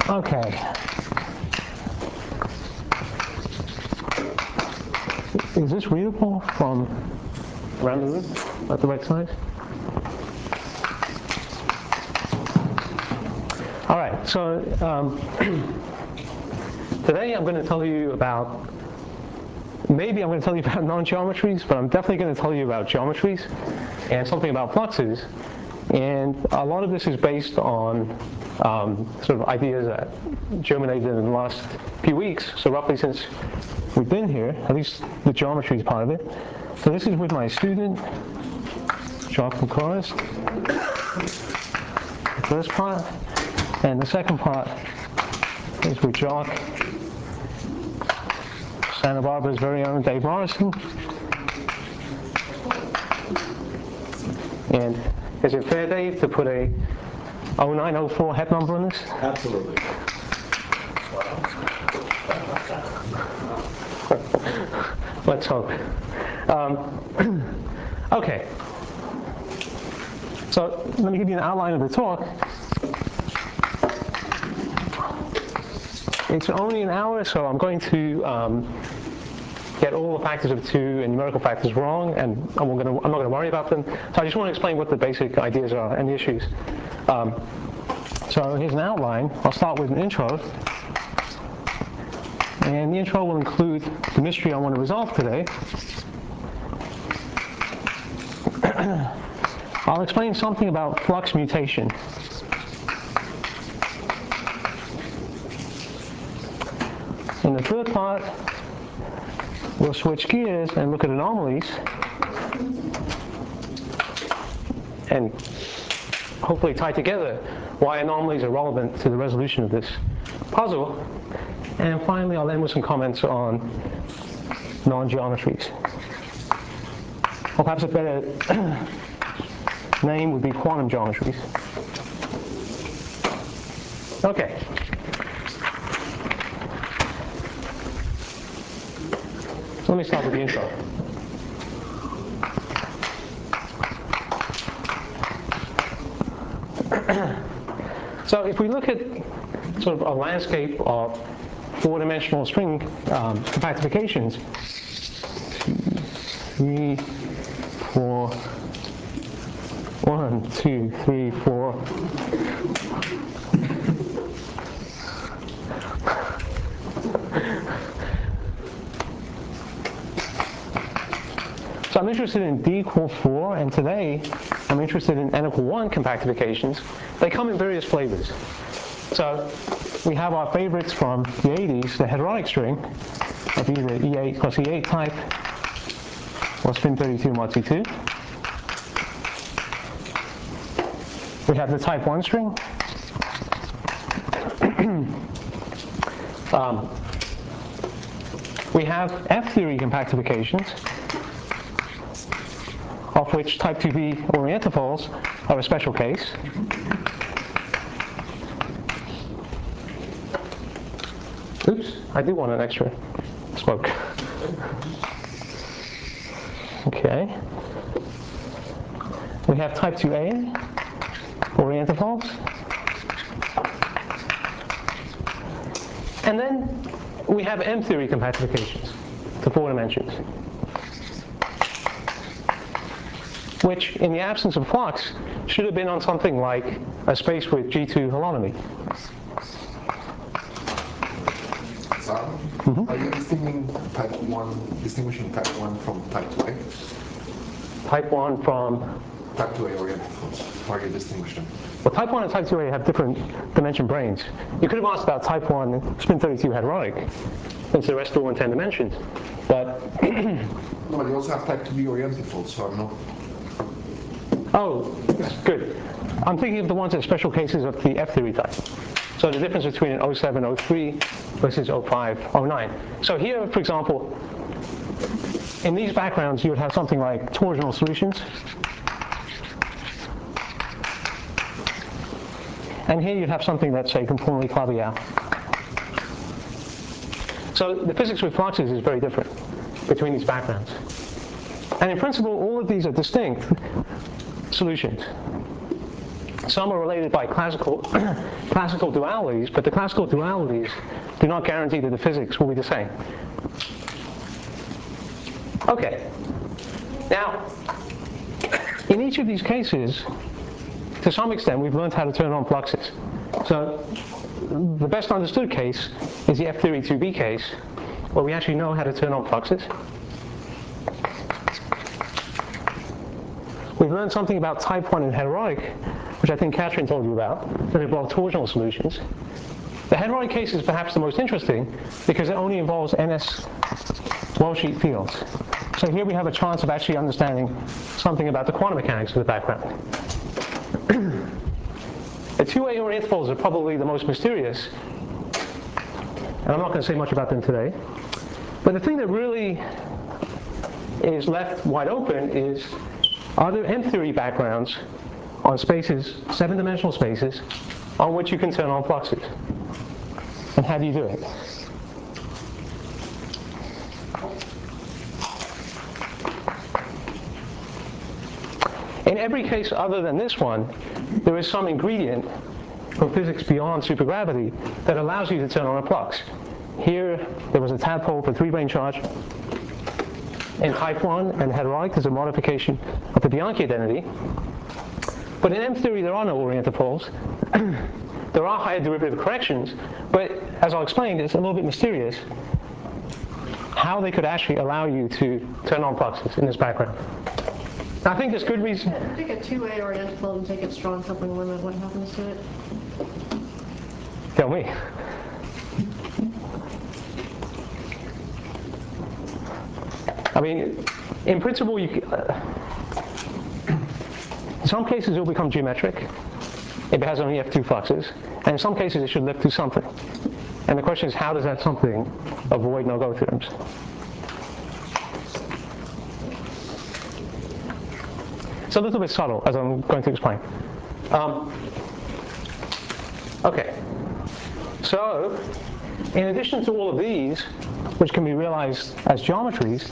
Okay. Is this readable from around the room at the right size? All right, so today I'm going to tell you about, maybe I'm going to tell you about non-geometries, but I'm definitely going to tell you about geometries and something about fluxes. And a lot of this is based on sort of ideas that germinated in the last few weeks, so roughly since we've been here, at least the geometry is part of it. So this is with my student, Jacques Koukouris, the first part, and the second part is with Jacques, Santa Barbara's very own Dave Morrison. And is it fair, Dave, to put a 0904 HEP number on this? Absolutely. Let's hope. Okay. So let me give you an outline of the talk. It's only an hour, so I'm going to get all the factors of 2 and numerical factors wrong, and I'm not going to worry about them. So I just want to explain what the basic ideas are and the issues. So here's an outline. I'll start with an intro. And the intro will include the mystery I want to resolve today. I'll explain something about flux mutation. In the third part, we'll switch gears and look at anomalies and hopefully tie together why anomalies are relevant to the resolution of this puzzle. And finally, I'll end with some comments on non-geometries. Or perhaps a better name would be quantum geometries. Okay. So let me start with the intro. So if we look at sort of a landscape of 4-dimensional string compactifications, 3, 4, 1, 2, 3, 4. So I'm interested in d equal 4, and today I'm interested in n equal 1 compactifications. They come in various flavors. So we have our favorites from the 80s, the heteronic string of either E8 plus E8 type or spin 32 mod T2. We have the type 1 string. We have F-theory compactifications, of which type 2b orientifolds are a special case. Oops, I do want an extra smoke. Okay. We have type 2a orientifolds. And then we have M-theory compactifications to 4 dimensions, which, in the absence of flux, should have been on something like a space with G2 holonomy. Are you distinguishing type 1 from type 2A? Type 1 from? Type 2A orientifolds. How are you distinguishing? Well, type 1 and type 2A have different dimension branes. You could have asked about type 1 spin 32 heteronic, since the rest are all in 10 dimensions. But no, but you also have type 2B orientifolds, so I'm not. Oh, good. I'm thinking of the ones that are special cases of the F-theory type. So the difference between an 07, 03 versus 05, 09. So here, for example, in these backgrounds, you would have something like torsional solutions. And here you'd have something that's, say, conformally Clavier. So the physics with fluxes is very different between these backgrounds. And in principle, all of these are distinct solutions. Some are related by classical dualities, but the classical dualities do not guarantee that the physics will be the same. Okay. Now, in each of these cases, to some extent, we've learned how to turn on fluxes. So the best understood case is the F-theory 2B case, where we actually know how to turn on fluxes. We've learned something about type 1 and heterotic, which I think Katrin told you about, that involve torsional solutions. The heterotic case is perhaps the most interesting because it only involves NS well-sheet fields. So here we have a chance of actually understanding something about the quantum mechanics of the background. The two-way orientable are probably the most mysterious, and I'm not going to say much about them today. But the thing that really is left wide open is, are there M-theory backgrounds on spaces, 7-dimensional spaces, on which you can turn on fluxes? And how do you do it? In every case other than this one, there is some ingredient from physics beyond supergravity that allows you to turn on a flux. Here, there was a tadpole for 3-brane charge. In type 1 and heterotic, there's a modification of the Bianchi identity. But in M-theory, there are no orientapoles. There are higher derivative corrections, but as I'll explain, it's a little bit mysterious how they could actually allow you to turn on fluxes in this background. I think there's good reason. Take a two-way orientable and take its strong coupling limit. What happens to it? Tell me. I mean, in principle, in some cases it will become geometric if it has only F2 fluxes, and in some cases it should lift to something. And the question is, how does that something avoid no-go theorems? It's a little bit subtle, as I'm going to explain. Okay. So, in addition to all of these, which can be realized as geometries,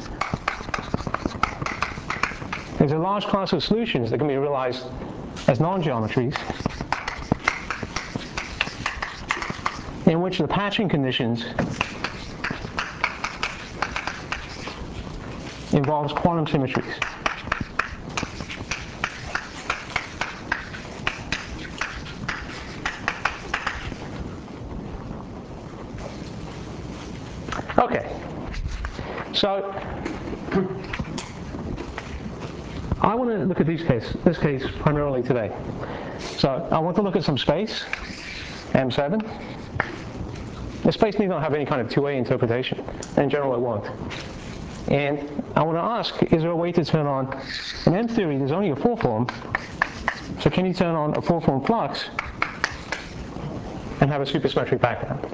there's a large class of solutions that can be realized as non-geometries, in which the patching conditions involves quantum symmetries. Okay, so I want to look at this case primarily today. So I want to look at some space, M7. The space need not have any kind of two-way interpretation. In general, it won't. And I want to ask, is there a way to turn on, in M-theory, there's only a 4-form. So can you turn on a 4-form flux and have a supersymmetric background?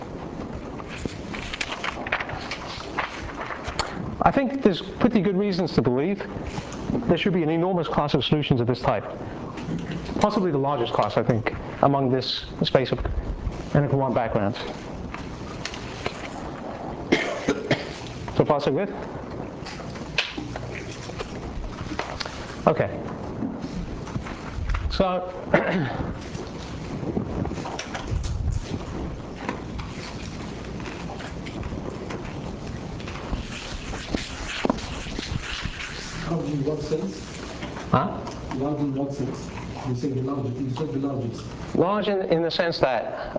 I think there's pretty good reasons to believe there should be an enormous class of solutions of this type. Possibly the largest class, I think, among this space of n-1 backgrounds. So far, so good? Okay. So, in what sense? huh? Large in what sense? You say the largest. You said the largest. Large in the sense that,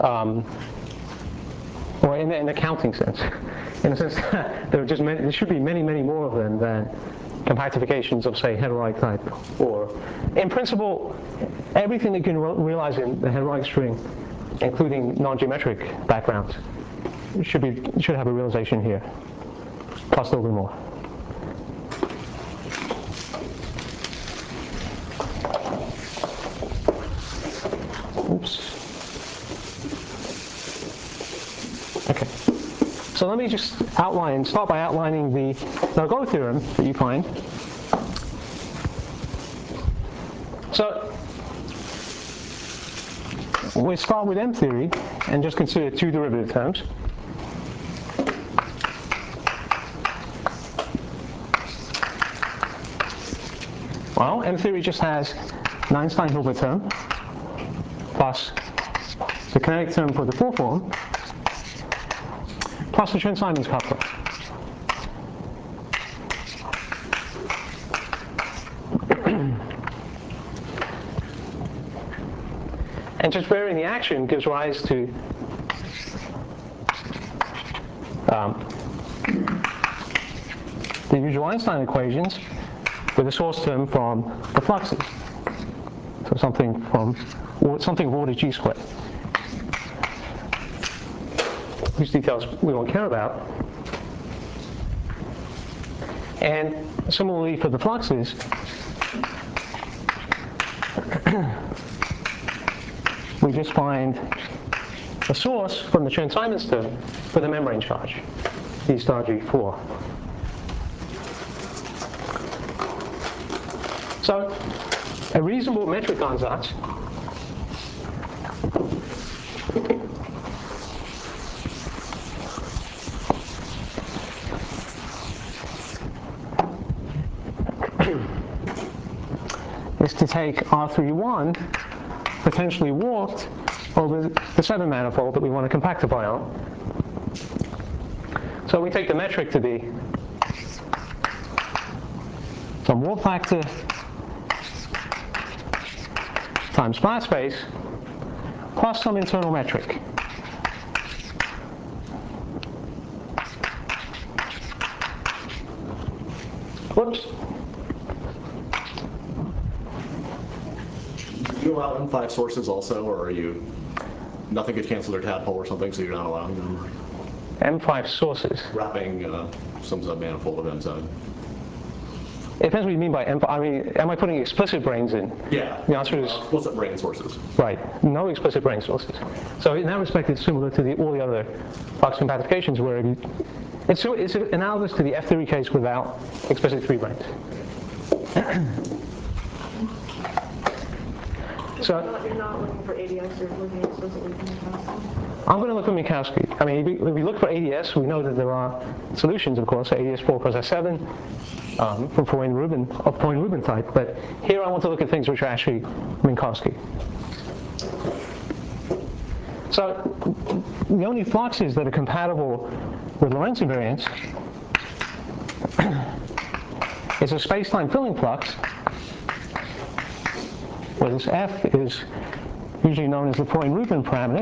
or in the counting sense, in the sense that there should be many, many more of them than compactifications of, say, heterotic type. Or, in principle, everything that you can realize in the heterotic string, including non-geometric backgrounds, should have a realization here, plus a little bit more. Oops. Okay. So let me just start by outlining the no-go theorem that you find. So we start with M-theory and just consider two derivative terms. Well, M-theory just has an Einstein-Hilbert term, plus the kinetic term for the full form plus the Chern-Simons coupler. And just varying the action gives rise to the usual Einstein equations with a source term from the fluxes. So something of order g squared. These details we won't care about. And similarly for the fluxes, we just find a source from the Chern-Simons term for the membrane charge, d star g4. So a reasonable metric ansatz is to take R31 potentially warped over the 7 manifold that we want to compactify on. So we take the metric to be some warp factor times flat space plus some internal metric. Whoops. Do you allow M5 sources also, or are you, nothing gets canceled or tadpole or something, so you're not allowing them? M5 sources. Wrapping some submanifold of MZ. It depends what you mean by M5. I mean, am I putting explicit brains in? Yeah. The answer is explicit brain sources. right. No explicit brain sources. So in that respect, it's similar to all the other flux compactifications where it's analogous to the F-theory case without explicit 3 brains. So You're not looking for ADS, you're looking explicitly for Minkowski. I'm going to look for Minkowski. I mean, if we look for ADS, we know that there are solutions, of course, ADS4 plus S7 from Poynting-Rubin type. But here I want to look at things which are actually Minkowski. So the only fluxes that are compatible with Lorentz invariance is a space-time filling flux, where this F is usually known as the Poynting-Rubin parameter.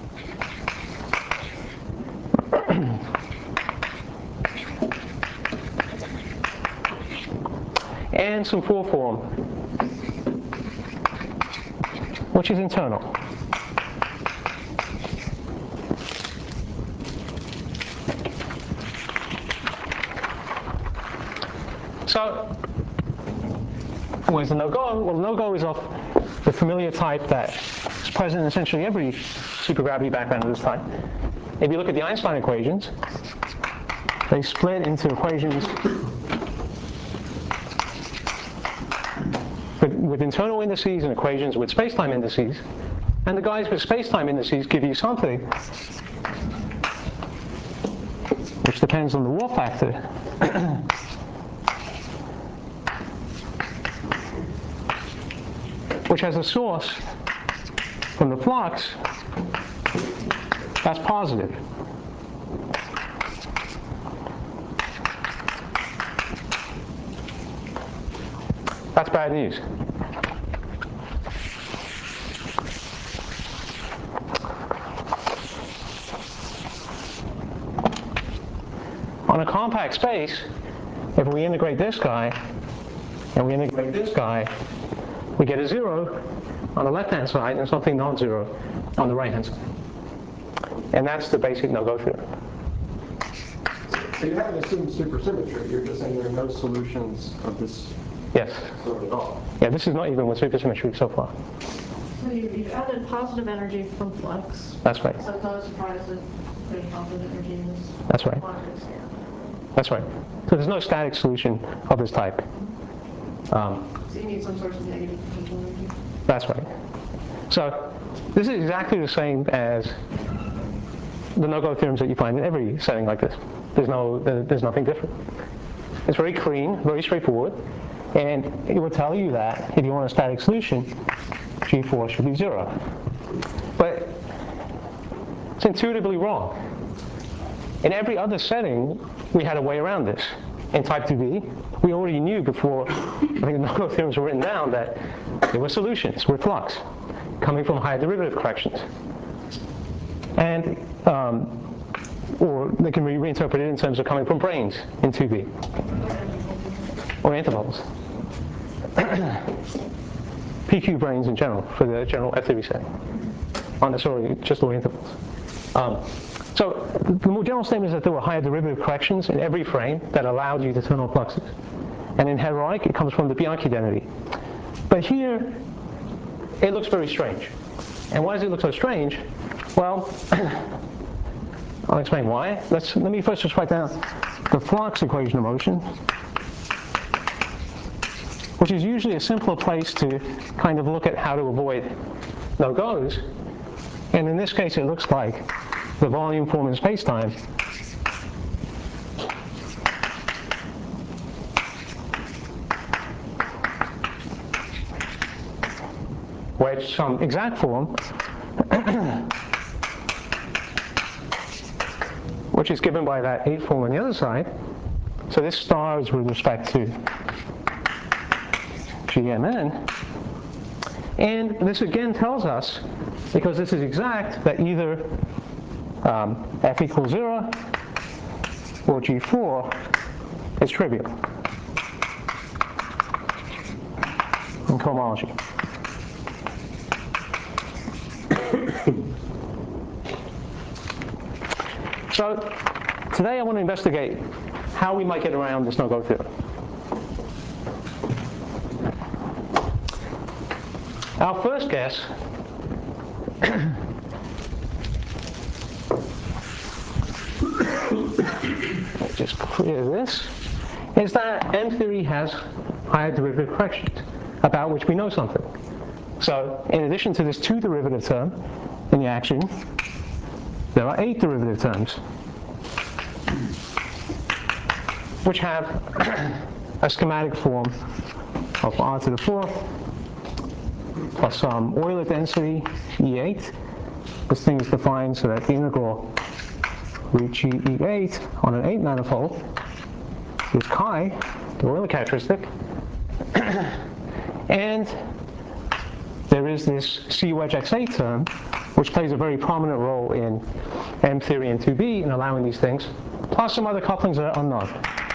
And some full form, which is internal. So, where's the no-go? Well, the no-go is of the familiar type that is present in essentially every supergravity background of this type. If you look at the Einstein equations, they split into equations with internal indices and equations with space-time indices. And the guys with space-time indices give you something which depends on the warp factor. Which has a source from the flux that's positive. That's bad news. On a compact space, if we integrate this guy and we integrate this guy, we get a 0 on the left-hand side and something non-zero on the right-hand side. And that's the basic no-go theorem. So you haven't assumed supersymmetry, you're just saying there are no solutions of this Yes. sort at all. Yeah, this is not even with supersymmetry so far. So you've added positive energy from flux. That's right. So it's not a surprise that there's positive energy in this. That's right. quantity here. That's right. So there's no static solution of this type. So you need some sort of negative potential energy. That's right. So this is exactly the same as the no-go theorems that you find in every setting like this. There's nothing different. It's very clean, very straightforward, and it will tell you that if you want a static solution, G4 should be 0. but it's intuitively wrong. In every other setting, we had a way around this. In type 2b, we already knew before, I think the no-go theorems were written down, that there were solutions with flux coming from higher derivative corrections. And, or they can be reinterpreted in terms of coming from branes in 2b, or intervals. PQ branes in general, for the general F-theory setting, not necessarily just all intervals. So the more general statement is that there were higher derivative corrections in every frame that allowed you to turn on fluxes. And in heterotic, it comes from the Bianchi identity. But here, it looks very strange. And why does it look so strange? Well, I'll explain why. Let me first just write down the flux equation of motion, which is usually a simpler place to kind of look at how to avoid no-goes. And in this case, it looks like the volume form in space-time where it's some exact form which is given by that 8 form on the other side. So this star is with respect to GMN. And this again tells us, because this is exact, that either F equals 0 or G4 is trivial in cohomology. So today I want to investigate how we might get around this no-go theorem. Our first guess just clear this, is that M-theory has higher derivative corrections, about which we know something. So in addition to this 2 derivative term in the action, there are 8 derivative terms, which have a schematic form of r to the 4th plus some Euler density, E8. This thing is defined so that the integral root G E8 on an 8 manifold is chi, the Euler characteristic. And there is this C wedge X8 term, which plays a very prominent role in M theory and 2B in allowing these things, plus some other couplings that are unknown.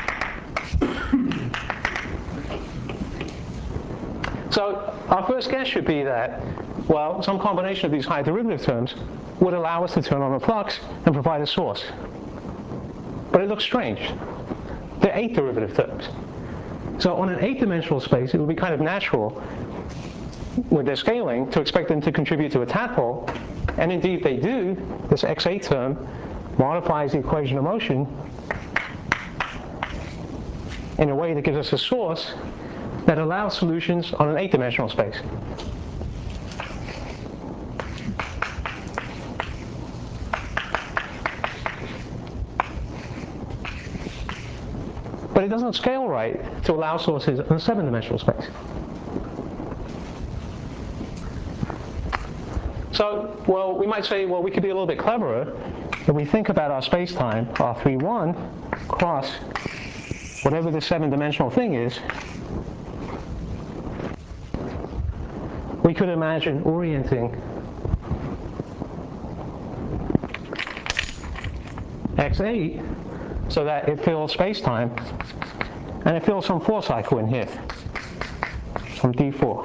So our first guess should be that, well, some combination of these high derivative terms would allow us to turn on the flux and provide a source. But it looks strange. They're 8 derivative terms. So on an 8-dimensional space, it would be kind of natural with their scaling to expect them to contribute to a tadpole. And indeed they do. This X8 term modifies the equation of motion in a way that gives us a source that allows solutions on an 8-dimensional space. But it doesn't scale right to allow sources in a 7-dimensional space. So, well, we might say, well, we could be a little bit cleverer if we think about our space-time, R31, cross whatever the 7-dimensional thing is. We could imagine orienting X8 so that it fills space-time, and it fills some 4 cycle in here, some D4.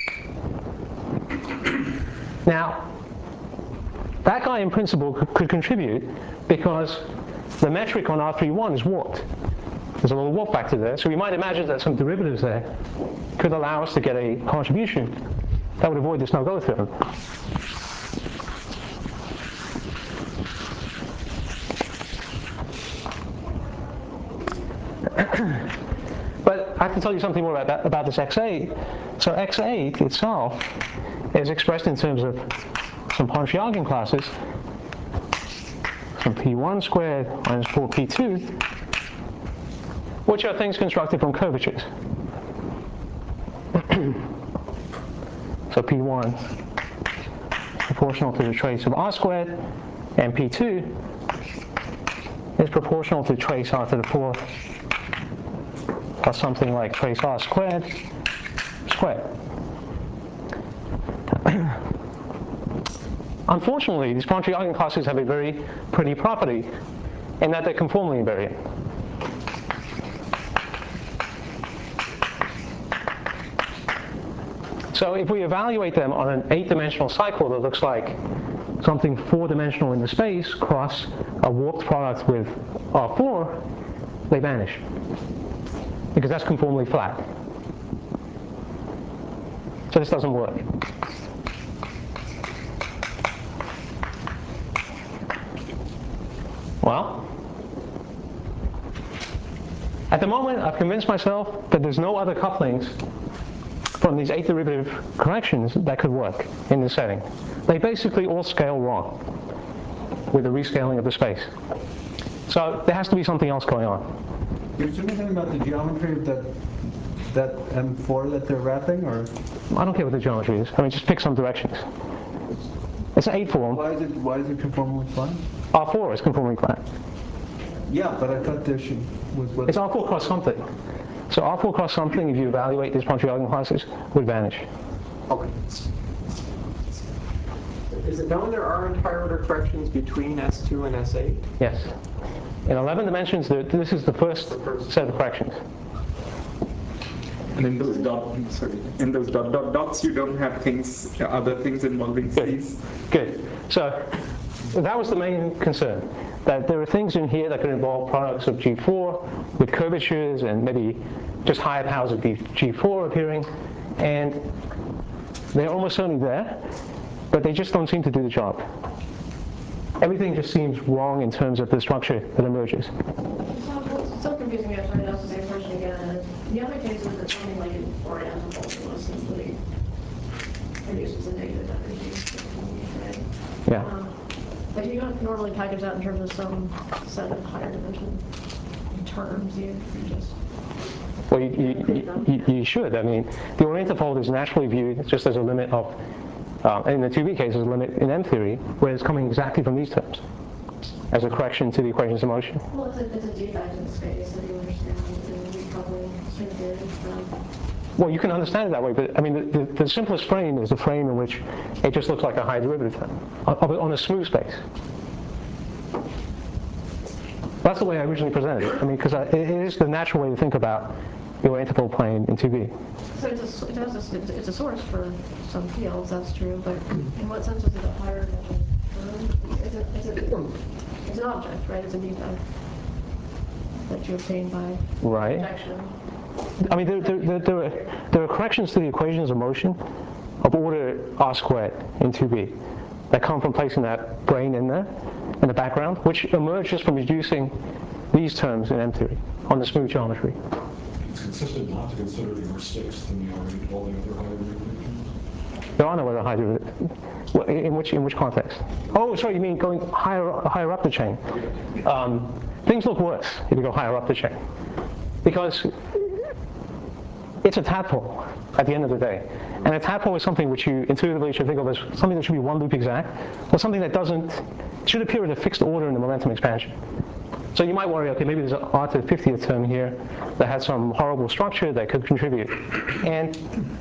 Now, that guy in principle could contribute because the metric on R31 is warped. There's a little warp factor there, so we might imagine that some derivatives there could allow us to get a contribution that would avoid this no-go theorem. But I have to tell you something more about this X8. So X8 itself is expressed in terms of some Pontryagin classes, some P1 squared minus 4P2, which are things constructed from curvatures. So P1 proportional to the trace of r squared, and P2 is proportional to trace r to the 4th plus something like trace r squared. Unfortunately, these Planck eigenclasses have a very pretty property in that they're conformally invariant. So if we evaluate them on an 8-dimensional cycle that looks like something 4-dimensional in the space cross a warped product with R4, they vanish because that's conformally flat. So this doesn't work. Well, at the moment, I've convinced myself that there's no other couplings from these 8 derivative corrections that could work in this setting. They basically all scale wrong with the rescaling of the space. So there has to be something else going on. You're saying anything about the geometry of that M4 that they're wrapping, or? I don't care what the geometry is. I mean, just pick some directions. It's an 8 form. Why is it conformally flat? R4 is conformally flat. Yeah, but I thought there was what? It's R4 cross something. So R4 cross something, if you evaluate these Planck eigenclasses, would vanish. Okay. Is it known there aren't higher order corrections between S2 and S8? Yes. In 11 dimensions, this is the first set of corrections. And in those dots, you don't have other things involving C's. Good. So that was the main concern, that there are things in here that could involve products of G4 with curvatures and maybe just higher powers of G4 appearing, and they're almost certainly there, but they just don't seem to do the job. Everything just seems wrong in terms of the structure that emerges. It's so confusing, I'm trying to ask the same question again. The other cases, it's something like an oriental, so simply produces a negative energy. Right? Yeah. But you don't normally package that in terms of some set of higher dimension terms. You just... Well, you should. I mean, the orientifold is naturally viewed just as a limit of, in the 2B case, as a limit in M theory, where it's coming exactly from these terms, as a correction to the equations of motion. Well, it's a defect in space, so you understand the decoupling circuit from... Well, you can understand it that way, but I mean, the simplest frame is the frame in which it just looks like a high derivative term on a smooth space. That's the way I originally presented it. I mean, because it is the natural way to think about the orientable plane in 2B. So it's a source for some fields, that's true, but in what sense is it a higher dimension term? It's an object, right? It's a defect that you obtain by projection. I mean, there are corrections to the equations of motion of order r squared in 2B that come from placing that brane in there in the background, which emerges from reducing these terms in M theory on the smooth geometry. It's consistent not to consider your 6 than the already all the other higher derivatives. There are no other high derivatives. In which context? Oh, sorry, you mean going higher up the chain? Things look worse if you go higher up the chain, because it's a tadpole at the end of the day. And a tadpole is something which you intuitively should think of as something that should be one loop exact, or something that should appear in a fixed order in the momentum expansion. So you might worry, okay, maybe there's an r to the 50th term here that has some horrible structure that could contribute. And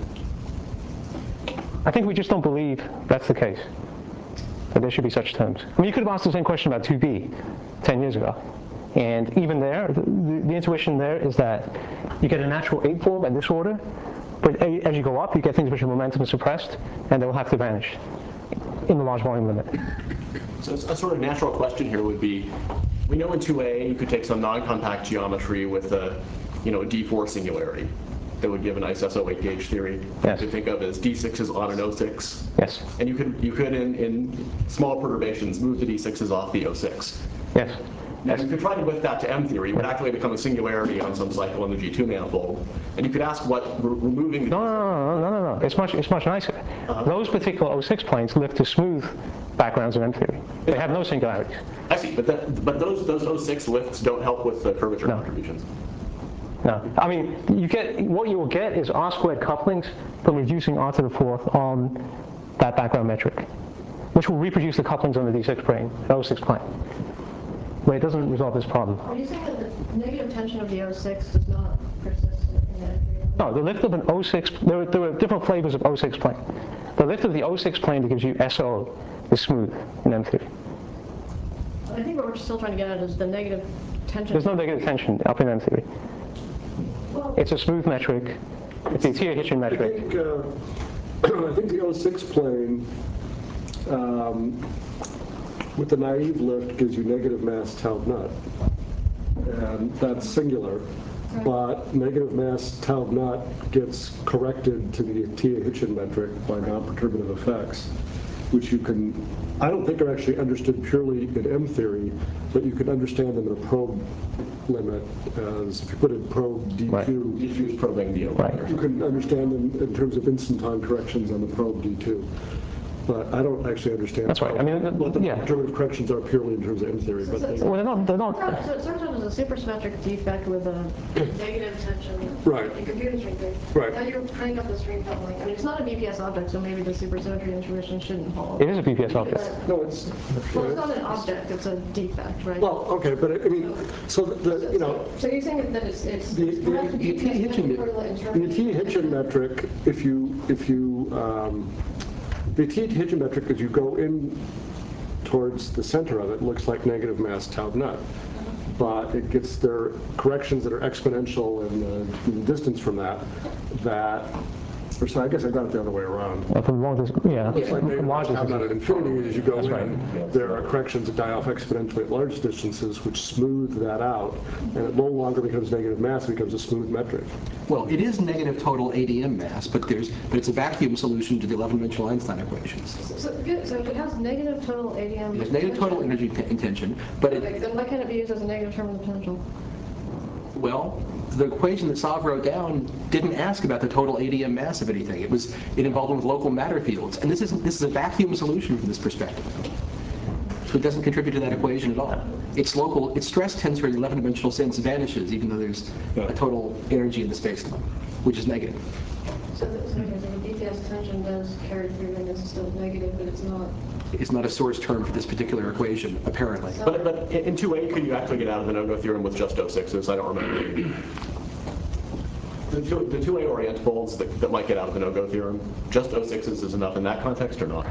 I think we just don't believe that's the case, that there should be such terms. I mean, you could have asked the same question about 2B 10 years ago. And even there, the intuition there is that you get a natural 8 form at this order, but as you go up, you get things which are momentum suppressed, and they will have to vanish in the large volume limit. So a sort of natural question here would be, we know in 2A you could take some non-compact geometry with a D4 singularity that would give a nice SO8 gauge theory. Yes. You could think of as D6s on an O6. Yes. And you could in small perturbations move the D6s off the O6. Yes. Now, you could try to lift that to M theory, it would actually become a singularity on some cycle in the G2 manifold. And you could ask what removing the... No. It's much nicer. Those particular O6 planes lift to smooth backgrounds in M theory. They have no singularities. I see, but those O6 lifts don't help with the curvature contributions. No. I mean, what you will get is r squared couplings from reducing r to the 4th on that background metric. which will reproduce the couplings on the D6 plane, the O6 plane. But it doesn't resolve this problem. Are you saying that the negative tension of the O6 does not persist in the M3? No, the lift of an O6, there are different flavors of O6 plane. The lift of the O6 plane that gives you SO is smooth in M theory. I think what we're still trying to get at is the negative tension. There's no negative tension up in M theory. Well, It's a smooth metric. It's a Tia-Hitchin I metric. think the O6 plane with the naive lift gives you negative mass tau nut, and that's singular. But negative mass tau nut gets corrected to the Tia-Hitchin metric by non-perturbative effects, which you can, I don't think are actually understood purely in M theory, but you can understand them in a probe limit as if you put in probe D2. Right. D2 is probing the Right. You can understand them in terms of instant time corrections on the probe D2. But I don't actually understand That's right. I mean, what the yeah. perturbative corrections are purely in terms of M theory. But they, Well, they're not. so it starts out as a supersymmetric defect with a negative tension. Right. In computer string theory. Right. Now you're turning up the string coupling. I mean, it's not a BPS object, so maybe the supersymmetry intuition shouldn't hold. It is a BPS object. no, it's Well, it's not an object, it's a defect, right? well, okay, but I mean, so the you know. So you're saying that it's The perhaps a BPS Tia-Hitchin metric, the Tia-Hitchin metric, as you go in towards the center of it, looks like negative mass tau nut. But it gets their corrections that are exponential in the distance from that, or so I guess I got it the other way around. From long distance, yeah. It's like negative mass tau nut at infinity as you go in. right. There are corrections that die off exponentially at large distances, which smooth that out, and it no longer becomes negative mass, it becomes a smooth metric. Well, it is negative total ADM mass, but it's a vacuum solution to the 11-dimensional Einstein equations. So it has negative total ADM. It has negative total energy intention, but Okay, then why can't it be used as a negative term of the potential? well, the equation that Sav wrote down didn't ask about the total ADM mass of anything. It involved them with local matter fields, and this is a vacuum solution from this perspective. So it doesn't contribute to that equation at all. Its stress tensor in the 11-dimensional sense vanishes, even though there's a total energy in the space-time, which is negative. So the BPS tension does carry through and it's still negative, but it's not. It's not a source term for this particular equation, apparently. But in 2A, could you actually get out of the no-go theorem with just O6s? I don't remember. The 2A orient folds that might get out of the no-go theorem, just O6s is enough in that context or not?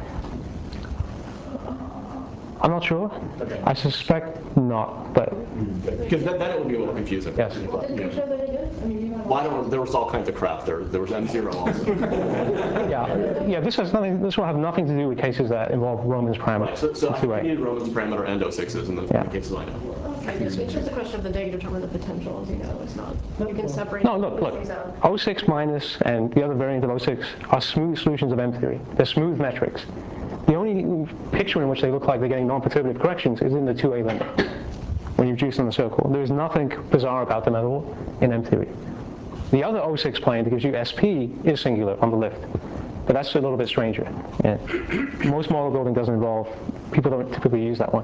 I'm not sure. Okay. I suspect not, but Because then it would be a little confusing. yes. Well, didn't you show that it did? I mean, you have. Well, I don't, there was all kinds of crap. There was M0 also. Yeah, this will have nothing to do with cases that involve Roman's parameter. So I think 2A. we need Roman's parameter and O6s in the cases I know. Okay, it's just a question of the negative term of the potential, as you know. It's not. You can separate. No, look. things out. O6 minus and the other variant of O6 are smooth solutions of M theory. They're smooth metrics. The only picture in which they look like they're getting non-perturbative corrections is in the 2A limit, when you reduce on the circle. There is nothing bizarre about them at all in M theory. The other O6 plane that gives you SP is singular on the lift, but that's a little bit stranger. Yeah. Most model building doesn't involve, people don't typically use that one.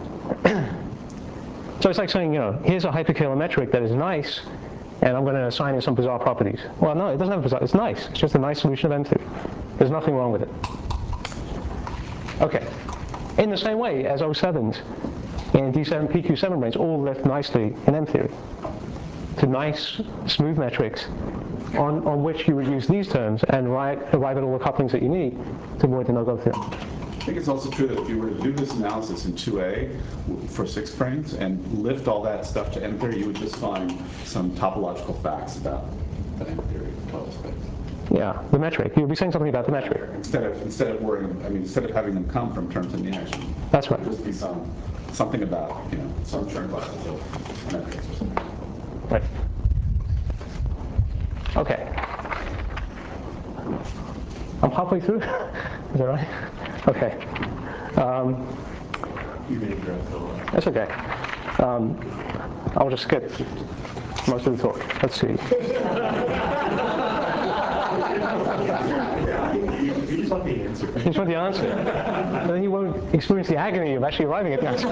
So it's like saying, here's a hyperkilometric that is nice, and I'm going to assign it some bizarre properties. Well, no, it doesn't have bizarre. It's nice. It's just a nice solution of M theory. There's nothing wrong with it. Okay. In the same way as O7s and D7, PQ7 branes all lift nicely in M theory to nice, smooth metrics on which you would use these terms and arrive at all the couplings that you need to avoid the no-go theorem. I think it's also true that if you were to do this analysis in 2A for 6 frames and lift all that stuff to M theory, you would just find some topological facts about the M theory total space. Yeah, the metric. You'll be saying something about the metric. Instead of worrying, instead of having them come from terms of mean. That's right. There would just be something about, some term classes of metrics or something. Right. Okay. I'm halfway through. Is that right? Okay. That's okay. I'll just skip most of the talk. Let's see. You just want the answer. You just want the answer. Then you won't experience the agony of actually arriving at the answer.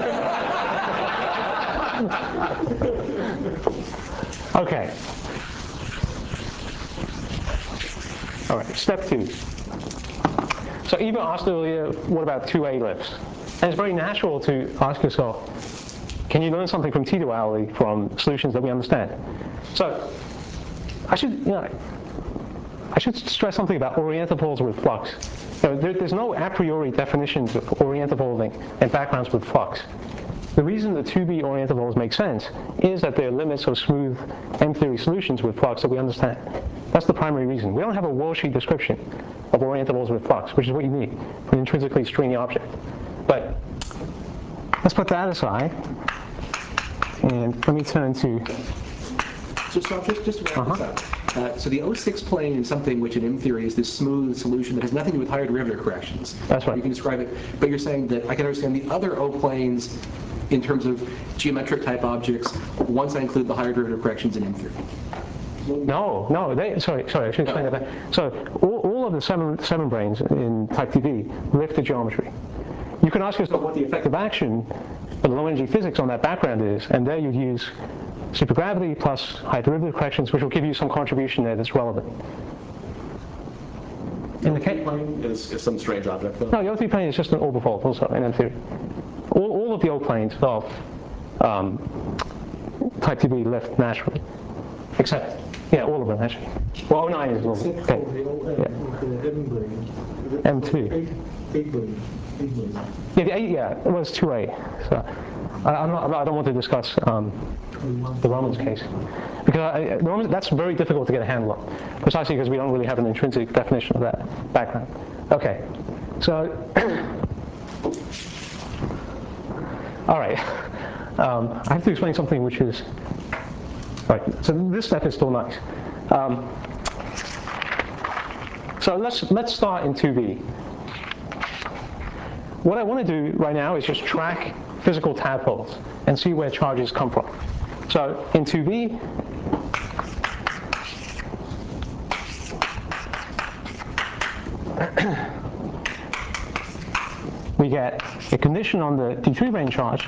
Okay. All right, step 2. So Eva asked earlier, what about 2A lifts? And it's very natural to ask yourself, can you learn something from T-duality from solutions that we understand? So I should stress something about orientables with flux. There's no a priori definitions of orientables and backgrounds with flux. The reason the 2B orientables make sense is that they're limits of smooth M-theory solutions with flux that we understand. That's the primary reason. We don't have a worldsheet description of orientables with flux, which is what you need for an intrinsically stringy object. But let's put that aside, and let me turn to... So just to wrap this up, so the O6 plane is something which in M-theory is this smooth solution that has nothing to do with higher derivative corrections. That's right. You can describe it, but you're saying that I can understand the other O planes in terms of geometric type objects once I include the higher derivative corrections in M-theory. No, sorry, I should explain that back. So all of the seven branes in type TV lift the geometry. You can ask yourself what the effective action of the low energy physics on that background is, and there you'd use supergravity plus high derivative corrections, which will give you some contribution there that's relevant. In the case plane is some strange object, though. No, the O3 plane is just an orbifold also in M-theory. All of the O planes of type TV lift naturally, except, all of them actually. Well, O9 is a little Except for the M brane. M2. 8 brane. It was 2A. So I don't want to discuss the Romans case because that's very difficult to get a handle on, precisely because we don't really have an intrinsic definition of that background. Okay, so all right, I have to explain something which is all right. So this step is still nice. So let's start in 2B. What I want to do right now is just track physical tadpoles and see where charges come from. So in 2B, we get a condition on the D3 brane charge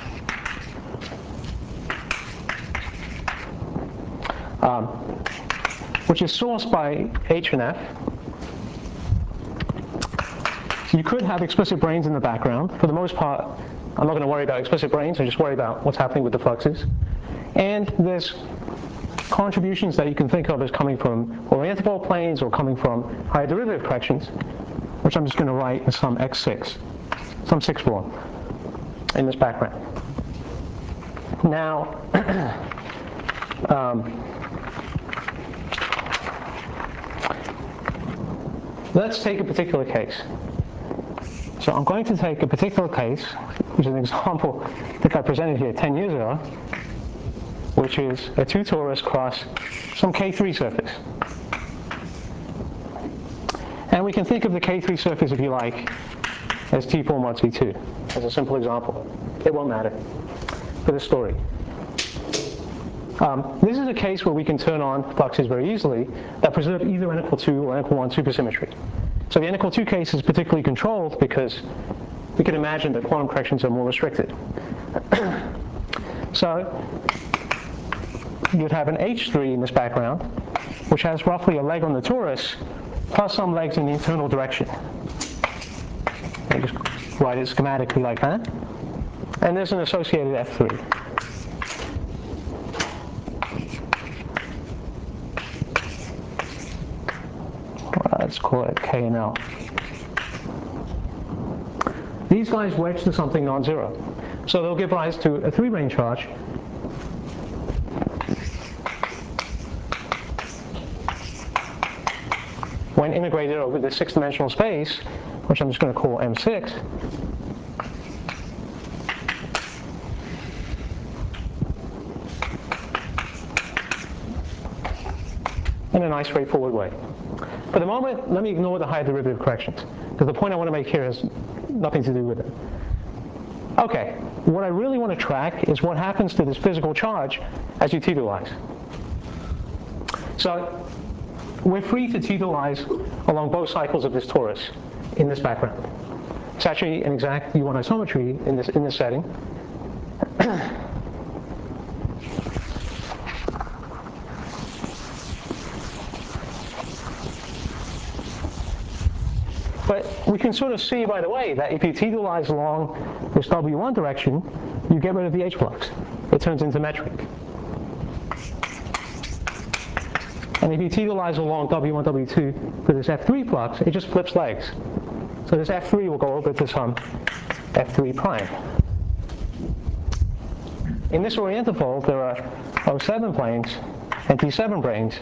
which is sourced by H and F. You could have explicit branes in the background. For the most part, I'm not going to worry about explicit branes. I just worry about what's happening with the fluxes. And there's contributions that you can think of as coming from orientable planes or coming from higher derivative corrections, which I'm just going to write in some X6, some 6 form in this background. Now, let's take a particular case. So I'm going to take a particular case, which is an example I think I presented here 10 years ago, which is a 2 torus cross some K3 surface. And we can think of the K3 surface, if you like, as T4 mod T2, as a simple example. It won't matter for this story. This is a case where we can turn on fluxes very easily that preserve either n equal 2 or n equal 1 supersymmetry. So the n equal 2 case is particularly controlled because we can imagine that quantum corrections are more restricted. So you'd have an H3 in this background, which has roughly a leg on the torus, plus some legs in the internal direction. I just write it schematically like that. And there's an associated F3. Let's call it K and L. These guys wedge to something non-zero. So they'll give rise to a 3 brane charge. When integrated over this 6-dimensional space, which I'm just going to call M6, in a nice straightforward way. For the moment, let me ignore the high derivative corrections, because the point I want to make here has nothing to do with it. Okay, what I really want to track is what happens to this physical charge as you T-dualize. So we're free to T-dualize along both cycles of this torus in this background. It's actually an exact U1 isometry in this setting. But we can sort of see right away that if you t-dualize along this W1 direction, you get rid of the H flux. It turns into metric. And if you t-dualize along W1, W2 for this F3 flux, it just flips legs. So this F3 will go over to some F3 prime. In this orientifold, there are O7 planes and D7 branes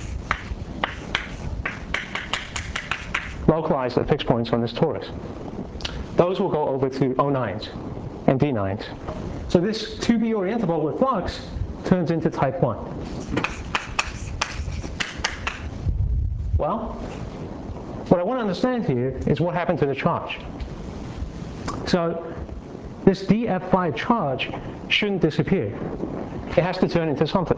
localized at fixed points on this torus. Those will go over to O9s and D9s. So this 2B orientable with flux turns into type 1. Well, what I want to understand here is what happened to the charge. So this dF5 charge shouldn't disappear. It has to turn into something.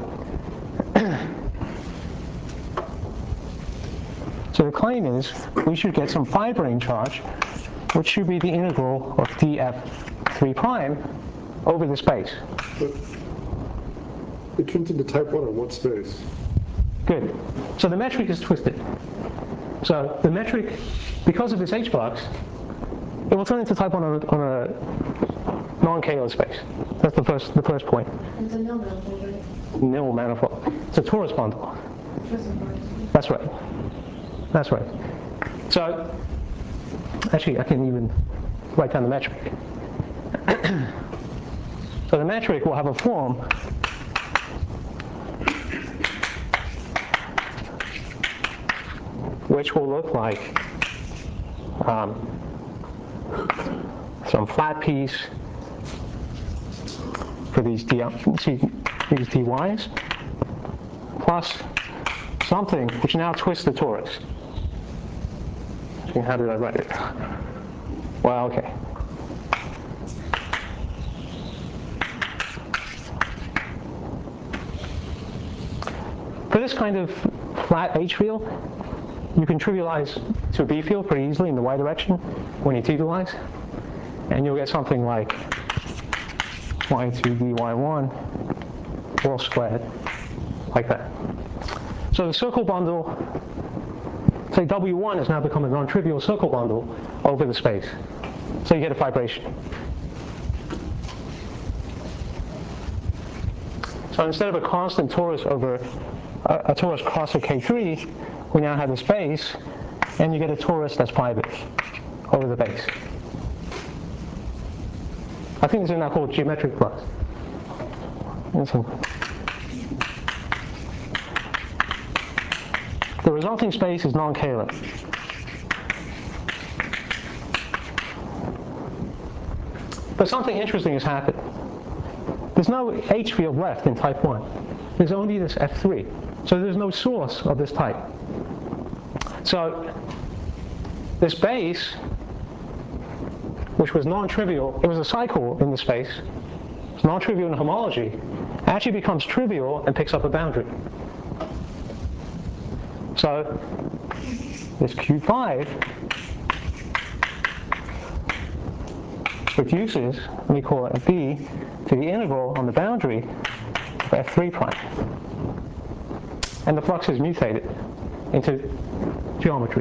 So the claim is we should get some phi brane charge, which should be the integral of dF3 prime over the space. But it turns into type 1 on what space? Good. So the metric is twisted. So the metric, because of this H flux, it will turn into type 1 on a non-Kähler space. That's the first point. It's a nil manifold, right? Nil manifold. It's a torus bundle. That's right. That's right. So actually, I can even write down the metric. So the metric will have a form which will look like some flat piece for these dy's plus something which now twists the torus. How did I write it? Well, okay. For this kind of flat H field, you can trivialize to a B field pretty easily in the Y direction when you t-dualize, and you'll get something like y2 dy1 all squared, like that. So the circle bundle, say W1 has now become a non-trivial circle bundle over the space. So you get a vibration. So instead of a constant torus over a torus cross of K3, we now have a space, and you get a torus that's fibrous over the base. I think this is now called geometric flux. The resulting space is non-Kähler. But something interesting has happened. There's no H field left in type 1. There's only this F3. So there's no source of this type. So this base, which was non-trivial, it was a cycle in the space, it's non-trivial in homology, actually becomes trivial and picks up a boundary. So this Q5 reduces, let me call it a B, to the integral on the boundary of F3 prime. And the flux is mutated into geometry.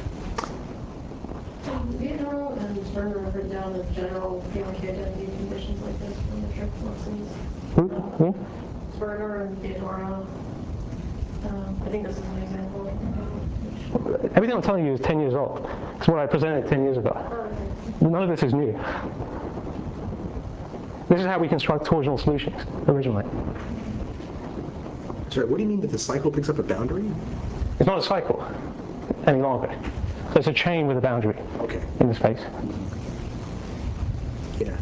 Vietnam and Sperner have written down the general geometry identity conditions like this for metric fluxes. Who? Sperner and Theodora. I think this is an example. Everything I'm telling you is 10 years old. It's what I presented 10 years ago. None of this is new. This is how we construct torsional solutions originally. Sorry, what do you mean that the cycle picks up a boundary? It's not a cycle any longer. So it's a chain with a boundary in the space. Yeah.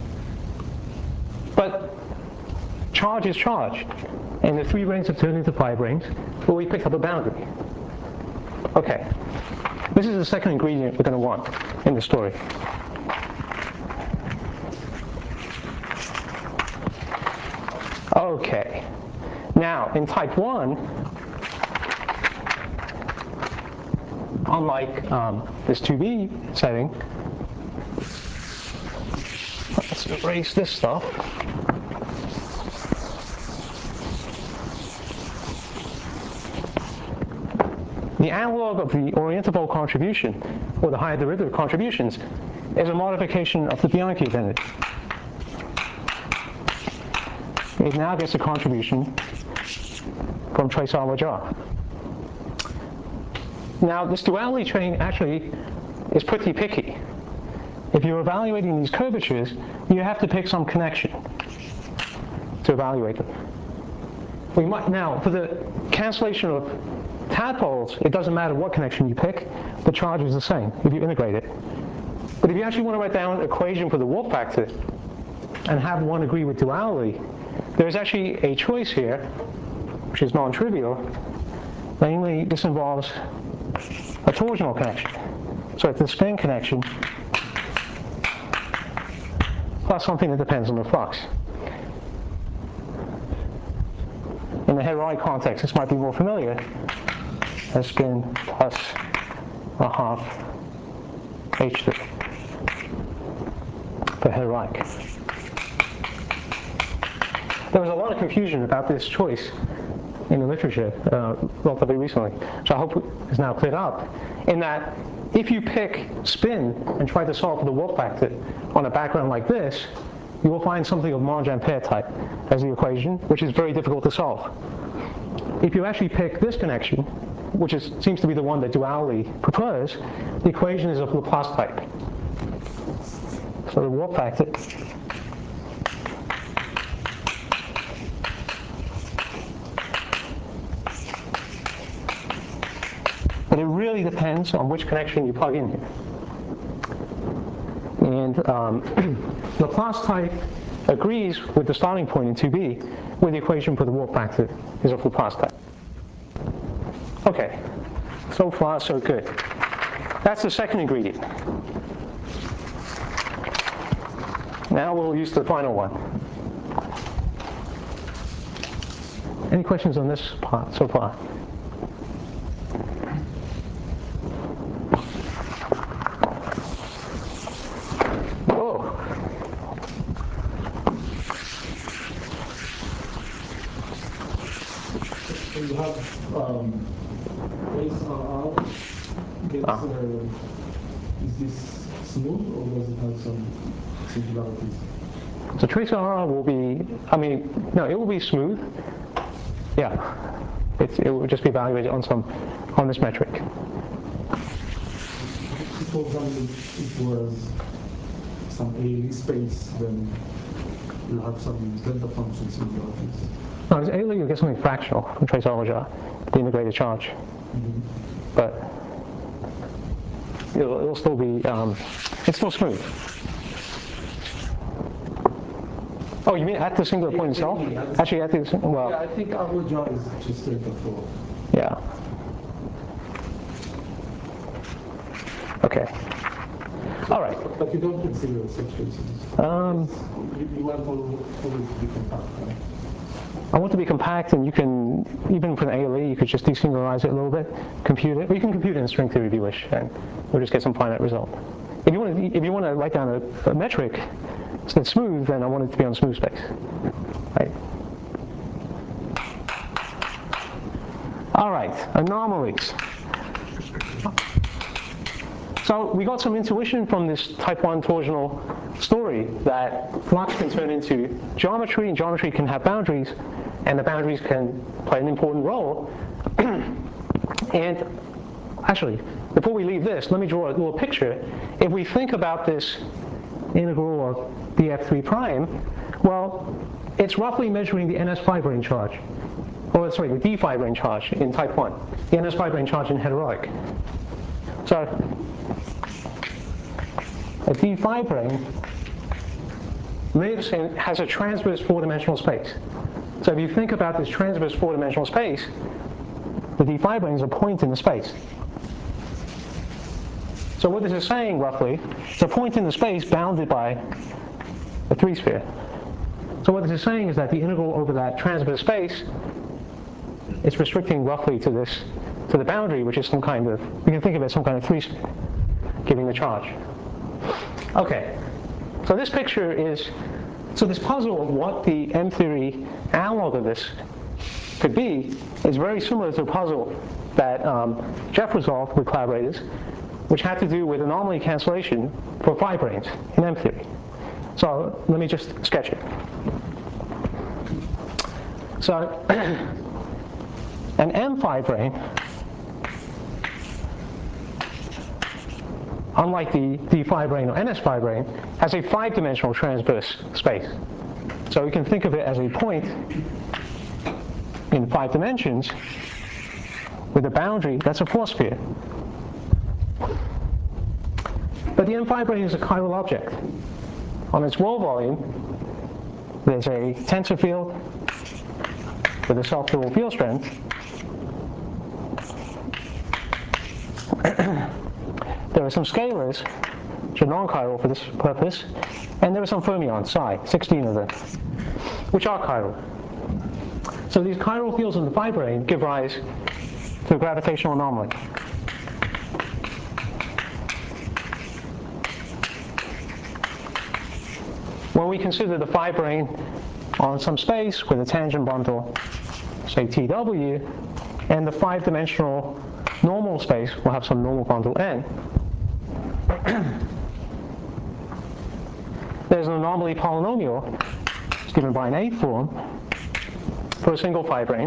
But charge is charge. And the 3 rings have turned into 5 rings, but we picked up a boundary. Okay. This is the second ingredient we're going to want in the story. Okay. Now, in type 1, unlike this 2B setting, let's erase this stuff. the analog of the orientable contribution, or the higher derivative contributions, is a modification of the Bianchi identity. It now gets a contribution from Trace-Arlott-Jar. Now, this duality chain actually is pretty picky. If you're evaluating these curvatures, you have to pick some connection to evaluate them. We might, now, for the cancellation of tadpoles, it doesn't matter what connection you pick, the charge is the same if you integrate it. But if you actually want to write down an equation for the warp factor and have one agree with duality, there's actually a choice here, which is non-trivial. Namely, this involves a torsional connection. So it's the spin connection plus something that depends on the flux. In the heteroid context, this might be more familiar as spin plus a half H3 for heteroic. There was a lot of confusion about this choice in the literature relatively recently, so I hope it's now cleared up, in that if you pick spin and try to solve for the warp factor on a background like this, you will find something of Monge-Ampere type as the equation, which is very difficult to solve. If you actually pick this connection, which seems to be the one that duality prefers, the equation is of Laplace type. So the warp factor but it really depends on which connection you plug in here. And Laplace type agrees with the starting point in 2B, where the equation for the warp factor is of Laplace type. Okay, so far so good. That's the second ingredient. Now we'll use the final one. Any questions on this part so far? You have base R gets, is this smooth or does it have some singularities? So trace RR will be, no, it will be smooth. Yeah, it will just be evaluated on this metric. For example, if it was some ALE space, then you have some delta function singularities. No, it's ALE, you'll get something fractional from Trace-Arlott-Jar, the integrated charge. But it'll still be, it's still smooth. Oh, you mean at the singular point itself? Actually, at the, well. Yeah, I think Arlott-Jar is just straightforward. Yeah. Okay. All right. But you don't consider such cases. You want to always be compact, right? I want to be compact, and you can, even for an ALE, you could just desingularize it a little bit, compute it, or you can compute it in string theory if you wish, and we'll just get some finite result. If you want to write down a metric that's smooth, then I want it to be on smooth space, right? All right, anomalies. So we got some intuition from this type 1 torsional story that flux can turn into geometry, and geometry can have boundaries, and the boundaries can play an important role. And actually, before we leave this, let me draw a little picture. If we think about this integral of df3 prime, well, it's roughly measuring the ns fibrane charge, or sorry, the d fibrane charge in type 1, the ns fibrane charge in heteroic. So a d fibrane has a transverse four-dimensional space. So if you think about this transverse four-dimensional space, the d fibrane is a point in the space. So what this is saying, roughly, it's a point in the space bounded by a 3-sphere. So what this is saying is that the integral over that transverse space is restricting roughly to the boundary, which is some kind of, we can think of it as some kind of 3-sphere, giving the charge. Okay, so this picture is, so this puzzle of what the M-theory analog of this could be is very similar to a puzzle that Jeff resolved with collaborators, which had to do with anomaly cancellation for fibranes in M-theory. So let me just sketch it. So an M fibrane, unlike the D fibrane or NS fibrane, has a 5-dimensional transverse space. So we can think of it as a point in 5 dimensions with a boundary that's a 4-sphere. But the M fibrane is a chiral object. On its wall volume, there's a tensor field with a self-dual field strength. There are some scalars, which are non-chiral for this purpose, and there are some fermions, psi, 16 of them, which are chiral. So these chiral fields in the fibrane give rise to a gravitational anomaly. When we consider the fibrane on some space with a tangent bundle, say TW, and the 5-dimensional normal space will have some normal bundle N, there's an anomaly polynomial, it's given by an A form, for a single fibrane.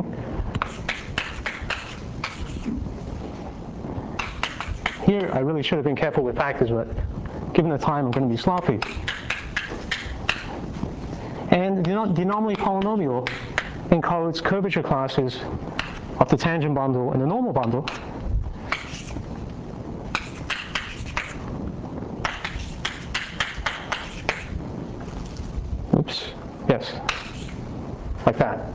Here, I really should have been careful with factors, but given the time, I'm going to be sloppy. And the anomaly polynomial encodes curvature classes of the tangent bundle and the normal bundle. Oops, yes, like that.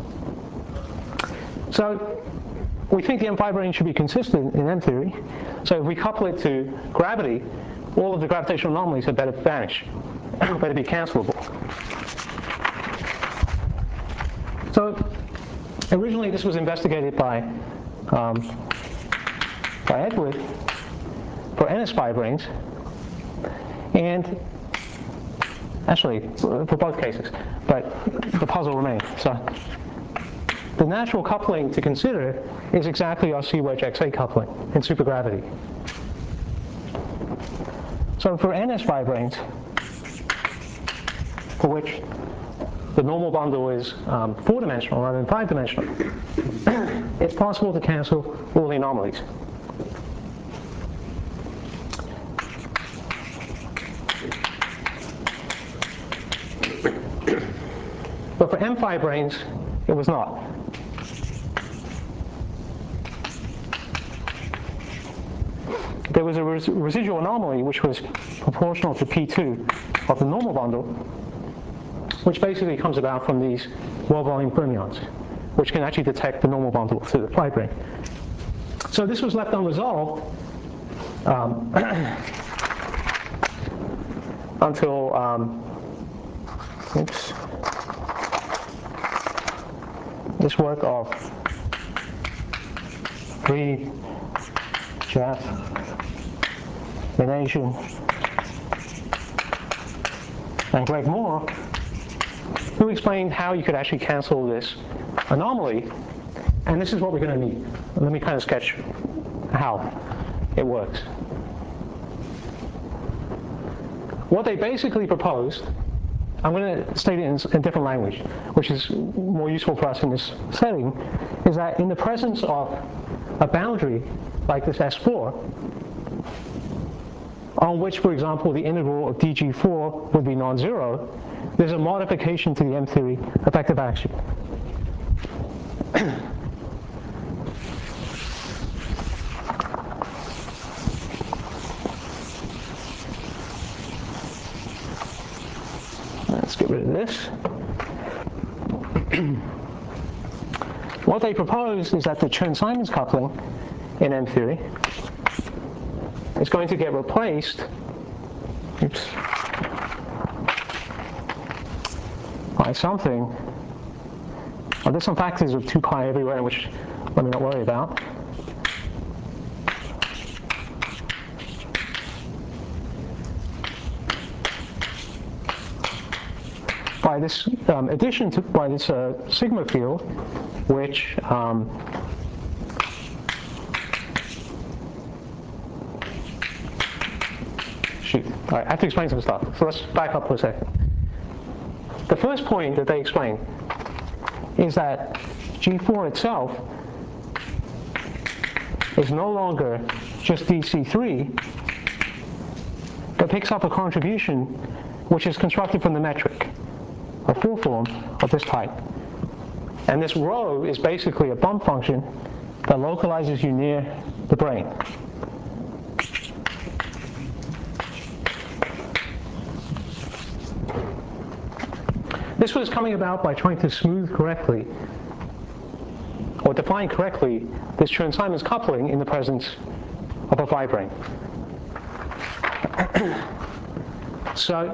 So we think the M fibrane should be consistent in M theory. So if we couple it to gravity, all of the gravitational anomalies had better vanish, better be cancelable. So originally this was investigated by Edward for NS fibranes, and actually for both cases, but the puzzle remains. So the natural coupling to consider is exactly our C-wedge XA coupling in supergravity. So for NS fibranes, for which the normal bundle is 4-dimensional rather than 5-dimensional, it's possible to cancel all the anomalies. But for M fibranes, it was not. There was a residual anomaly which was proportional to P2 of the normal bundle, which basically comes about from these wall volume fermions, which can actually detect the normal bundle through the fibrane. So this was left unresolved until this work of Reed, Jeff, Menasian, and Greg Moore, who explained how you could actually cancel this anomaly. And this is what we're going to need. Let me kind of sketch how it works. What they basically proposed, I'm going to state it in different language, which is more useful for us in this setting, is that in the presence of a boundary like this S4, on which, for example, the integral of dg4 would be non-zero, there's a modification to the M-theory effective axiom. Let's get rid of this. What they propose is that the Chern-Simons coupling in M-theory is going to get replaced by something. Well, there's some factors of 2 pi everywhere, which let me not worry about. By this addition to by this sigma field, which All right, I have to explain some stuff. So let's back up for a second. The first point that they explain is that G4 itself is no longer just DC3, but picks up a contribution which is constructed from the metric, a full form of this type. And this rho is basically a bump function that localizes you near the brain. This was coming about by trying to smooth correctly, or define correctly, this Chern-Simons coupling in the presence of a fibrane. So,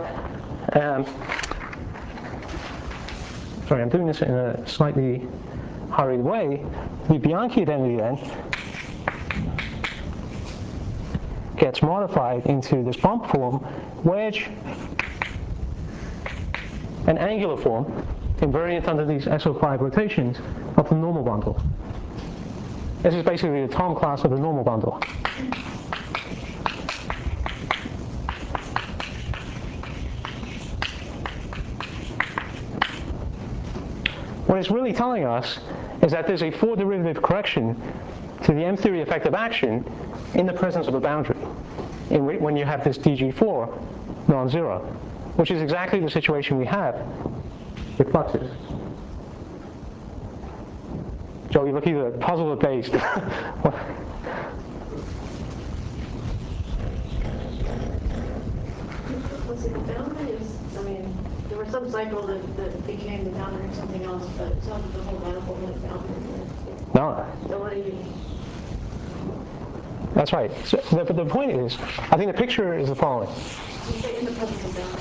sorry, I'm doing this in a slightly hurried way. The Bianchi identity then gets modified into this bump form, wedge, an angular form, invariant under these SO5 rotations of the normal bundle. This is basically the Tom class of the normal bundle. What it's really telling us is that there's a four-derivative correction to the M-theory effective action in the presence of a boundary, when you have this DG4 non-zero, which is exactly the situation we have with fluxes. Joe, you look either puzzled or dazed. Let's see, the boundary is, I mean, there was some cycle that became the boundary of something else, but it's not that the whole manifold was boundary. No. So what do you, That's right. So the point is, I think the picture is the following. you say in the presence of boundary?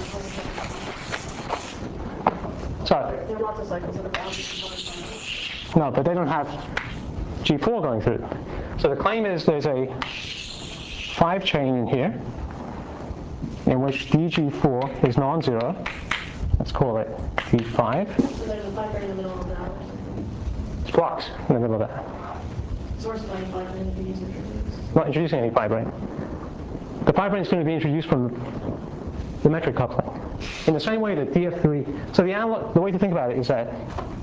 So, There are lots of cycles that are boundary. no, but they don't have G4 going through. So the claim is there's a 5 chain in here in which DG4 is non-zero. Let's call it D5. So there's a fibrane in the middle of that. It's flux in the middle of that. Source of any fibrane that you need to introduce. Not introducing any fibrane. The fibrane is going to be introduced from the metric coupling. In the same way that DF3, so the way to think about it is that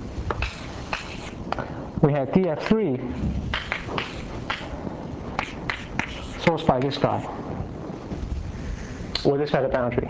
we had DF3 sourced by this guy, or this had a boundary.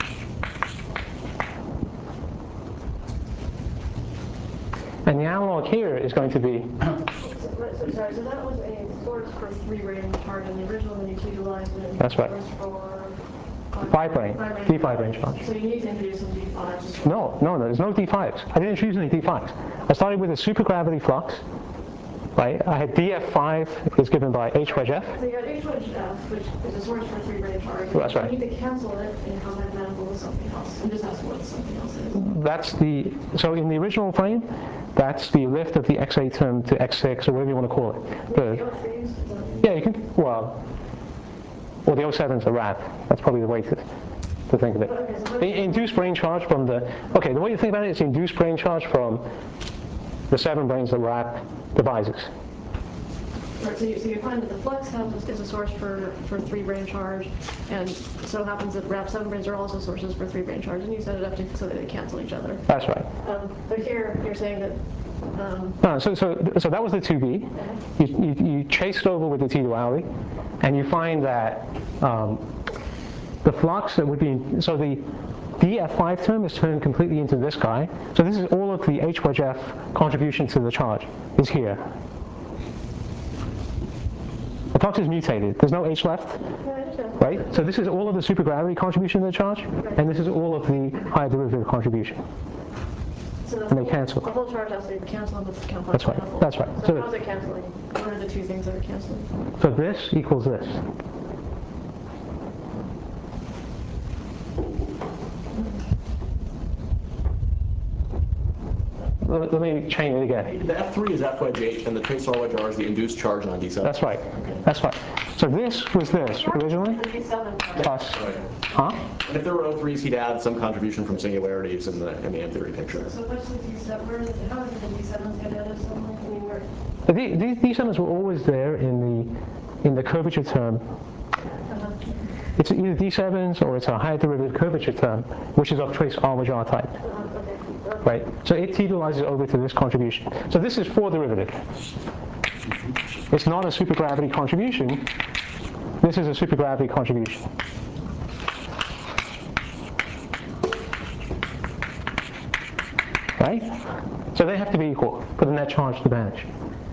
And the analog here is going to be, Sorry, so that was a source for 3-brain charge in the original, then you utilized it. That's right. For fibrane, D5 charge. So you need to introduce some D5s. No, there's no D5s. I didn't introduce any D5s. I started with a supergravity flux, right? I had DF5 is given by H wedge F. So you got H wedge F, which is a source for 3-brain charge. That's right. You need to cancel it and come back manifold with something else. And just ask what something else is. That's so in the original frame, that's the lift of the X8 term to X6, or whatever you want to call it. Yeah, you can, well, or the 07's a wrap. That's probably the way to think of it. The induced brain charge from the way you think about it is the induced brain charge from the 7 brains that wrap devices. Right, so you find that the flux is a source for 3-brain charge, and so happens that wrap 7 brains are also sources for 3-brain charge, and you set it up so that they cancel each other. That's right. But here you're saying that. So that was the 2B. You chased over with the T-duality, and you find that the flux that would be so the DF5 term is turned completely into this guy. So this is all of the H wedge F contribution to the charge is here. The flux is mutated. There's no H left, right? So this is all of the supergravity contribution to the charge, and this is all of the higher derivative contribution. So and they cancel. The whole charge has to cancel on this count. That's right. That's right. So how's it canceling? What are the two things that are canceling? So this equals this. Let me chain it again. The F3 is F wedge H, and the trace R wedge R is the induced charge on D7. That's right. That's right. So this was this originally. Plus. Right. Huh? And if there were O3s, he'd add some contribution from singularities in the M-theory picture. So what's the D7? How did the D7s get added somewhere? I mean, where? These numbers were always there in the curvature term. it's either D7s or it's a higher derivative curvature term, which is of trace R type. Right? So it t-dualizes over to this contribution. So this is 4 derivative. It's not a supergravity contribution. This is a supergravity contribution. Right? So they have to be equal for the net charge to vanish.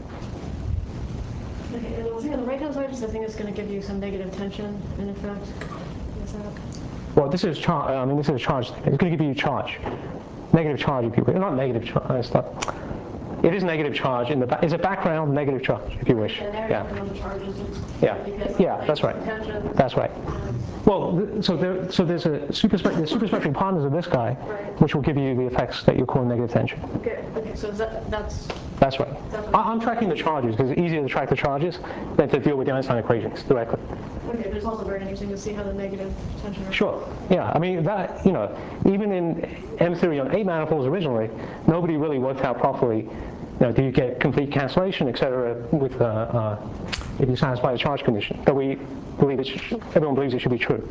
Okay, and the thing on the right-hand side is the thing that's going to give you some negative tension, in effect. Is that? Well, this is charge. I mean, this is a charge thing. It's going to give you charge, negative charge, if you will. Not negative charge. It is negative charge in the back. It's a background negative charge, if you wish. And there Yeah. the charges. Yeah, that's right. Tension. That's right. Well, so there's a superspectral partners of this guy, which will give you the effects that you call negative tension. Okay, so that's Right. I'm tracking the charges because it's easier to track the charges than to deal with the Einstein equations directly. okay. But it's also very interesting to see how the negative tension. Sure. Yeah. I mean that even in M theory on 8 manifolds originally, nobody really worked out properly. Do you get complete cancellation, etc. With if you satisfy the charge condition? But we believe everyone believes it should be true.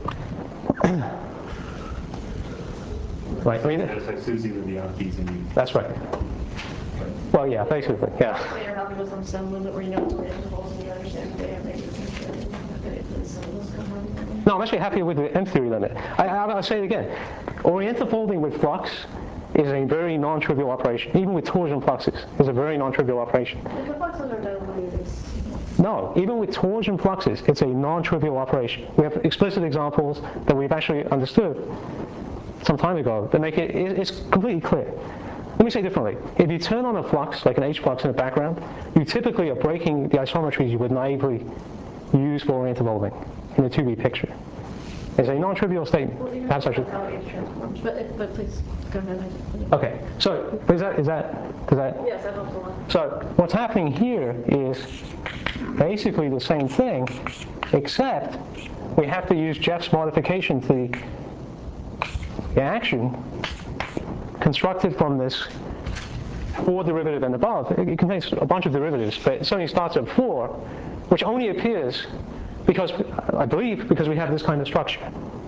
Right. I mean, satisfy SUSY with the Yankees and you. that's right. Well, yeah, basically, yeah. So you're happy with some limit where you know it's orientable and you understand they have negative tension. No, I'm actually happy with the M theory limit. I'll say it again. Oriental folding with flux is a very non-trivial operation. Even with torsion fluxes, is a very non-trivial operation. The fluxes are dilated. No, even with torsion fluxes, it's a non-trivial operation. We have explicit examples that we've actually understood some time ago that make it's completely clear. Let me say it differently. If you turn on a flux, like an H flux in the background, you typically are breaking the isometries you would naively use for Oriental folding in the 2D picture. It's a non-trivial statement. Well, That's actually. But please go ahead. Okay. So does that? Yes, that helps a lot. So what's happening here is basically the same thing, except we have to use Jeff's modification to the action constructed from this 4 derivative and above. It contains a bunch of derivatives, but it certainly starts at 4, which only appears because, I believe, because we have this kind of structure.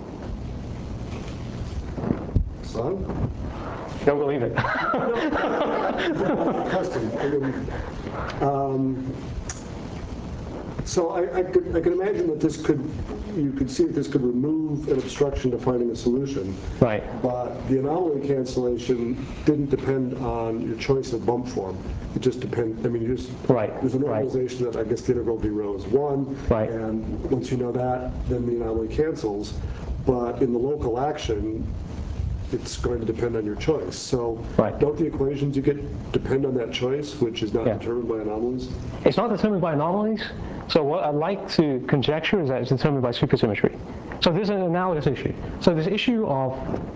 Son? Don't believe it. Question. So I could imagine that you could see that this could remove an obstruction to finding a solution. Right. But the anomaly cancellation didn't depend on your choice of bump form. It just depended, Right. There's a normalization that I guess the integral d rho is 1. Right. And once you know that, then the anomaly cancels. But in the local action, it's going to depend on your choice. So Right. don't the equations you get depend on that choice, which is not determined by anomalies? It's not determined by anomalies. So what I'd like to conjecture is that it's determined by supersymmetry. So there's an analogous issue. So this issue of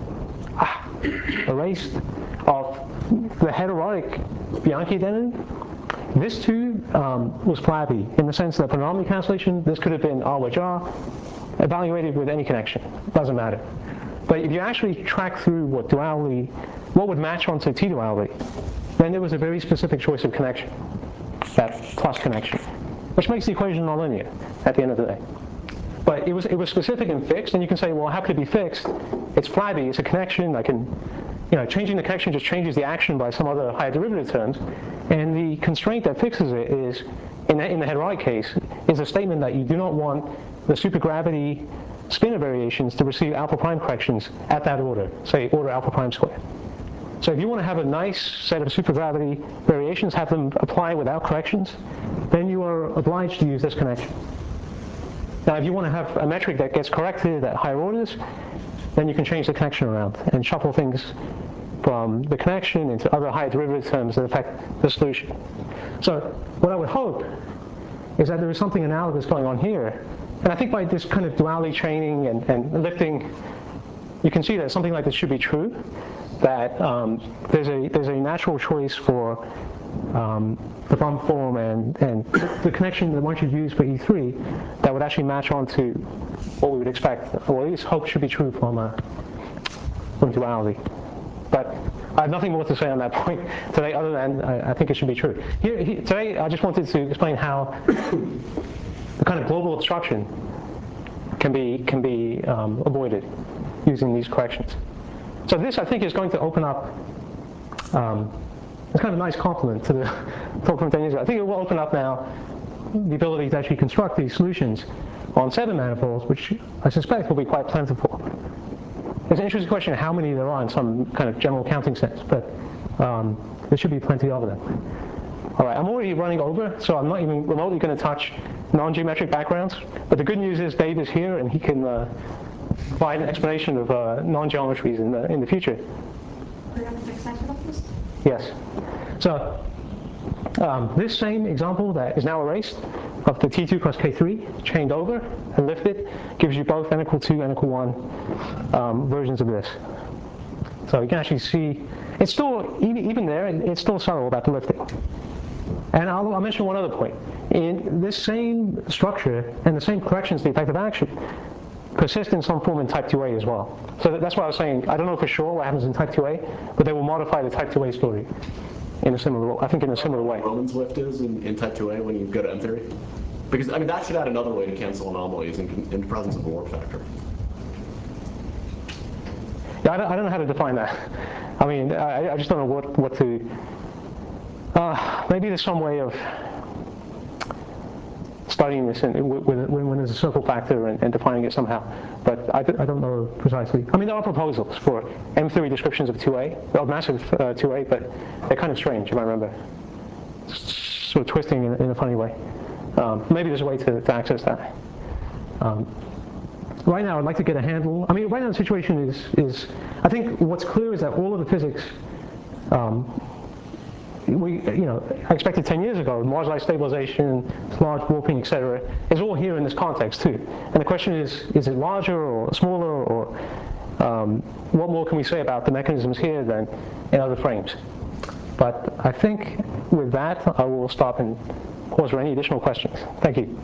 erased of the heterotic Bianchi identity, this too was flabby in the sense that for anomaly cancellation, this could have been R wedge R, evaluated with any connection. Doesn't matter. But if you actually track through what would match onto T-duality, then there was a very specific choice of connection, that plus connection, which makes the equation nonlinear at the end of the day. But it was specific and fixed, and you can say, well, how could it be fixed? It's flabby, it's a connection. I can, changing the connection just changes the action by some other higher derivative terms, and the constraint that fixes it is, in the heterotic case, is a statement that you do not want the supergravity spinor variations to receive alpha prime corrections at that order, say order alpha prime squared. So if you want to have a nice set of supergravity variations, have them apply without corrections, then you are obliged to use this connection. Now if you want to have a metric that gets corrected at higher orders, then you can change the connection around and shuffle things from the connection into other higher derivative terms that affect the solution. So what I would hope is that there is something analogous going on here. And I think by this kind of duality chaining and lifting, you can see that something like this should be true, that there's a natural choice for the bump form and the connection that one should use for E3 that would actually match onto what we would expect, or at least hope should be true from duality. But I have nothing more to say on that point today other than I think it should be true. Today I just wanted to explain how the kind of global obstruction can be avoided using these corrections. So this, I think, is going to open up, it's kind of a nice compliment to the talk from 10 years ago. I think it will open up now the ability to actually construct these solutions on 7 manifolds, which I suspect will be quite plentiful. It's an interesting question how many there are in some kind of general counting sense, but there should be plenty of them. All right, I'm already running over, so I'm not even remotely going to touch non-geometric backgrounds. But the good news is Dave is here, and he can provide an explanation of non-geometries in the future. Are you going to fix this? Yes. So this same example that is now erased of the T2 cross K3 chained over and lifted gives you both n equal 2, n equal 1 versions of this. So you can actually see, it's still, even there, it's still subtle about the lifting. And I'll mention one other point. In this same structure and the same corrections to the effective action persist in some form in type 2A as well. So that's why I was saying, I don't know for sure what happens in type 2A, but they will modify the type 2A story in a similar, I think in a similar way. Roman's lift is in type 2A when you go to M theory? Because, I mean, that should add another way to cancel anomalies in the presence of a warp factor. Yeah, I don't know how to define that. I mean, I just don't know what to... maybe there's some way of studying this when there's a circle factor and defining it somehow. But I don't know precisely. I mean, there are proposals for M-theory descriptions of 2A, of massive 2A, but they're kind of strange, if I remember. Sort of twisting in a funny way. Maybe there's a way to access that. Right now, I'd like to get a handle. I mean, right now the situation is I think what's clear is that all of the physics I expected 10 years ago, Mars-like stabilization, large warping, etc., is all here in this context too. And the question is it larger or smaller, or what more can we say about the mechanisms here than in other frames? But I think with that, I will stop and pause for any additional questions. Thank you.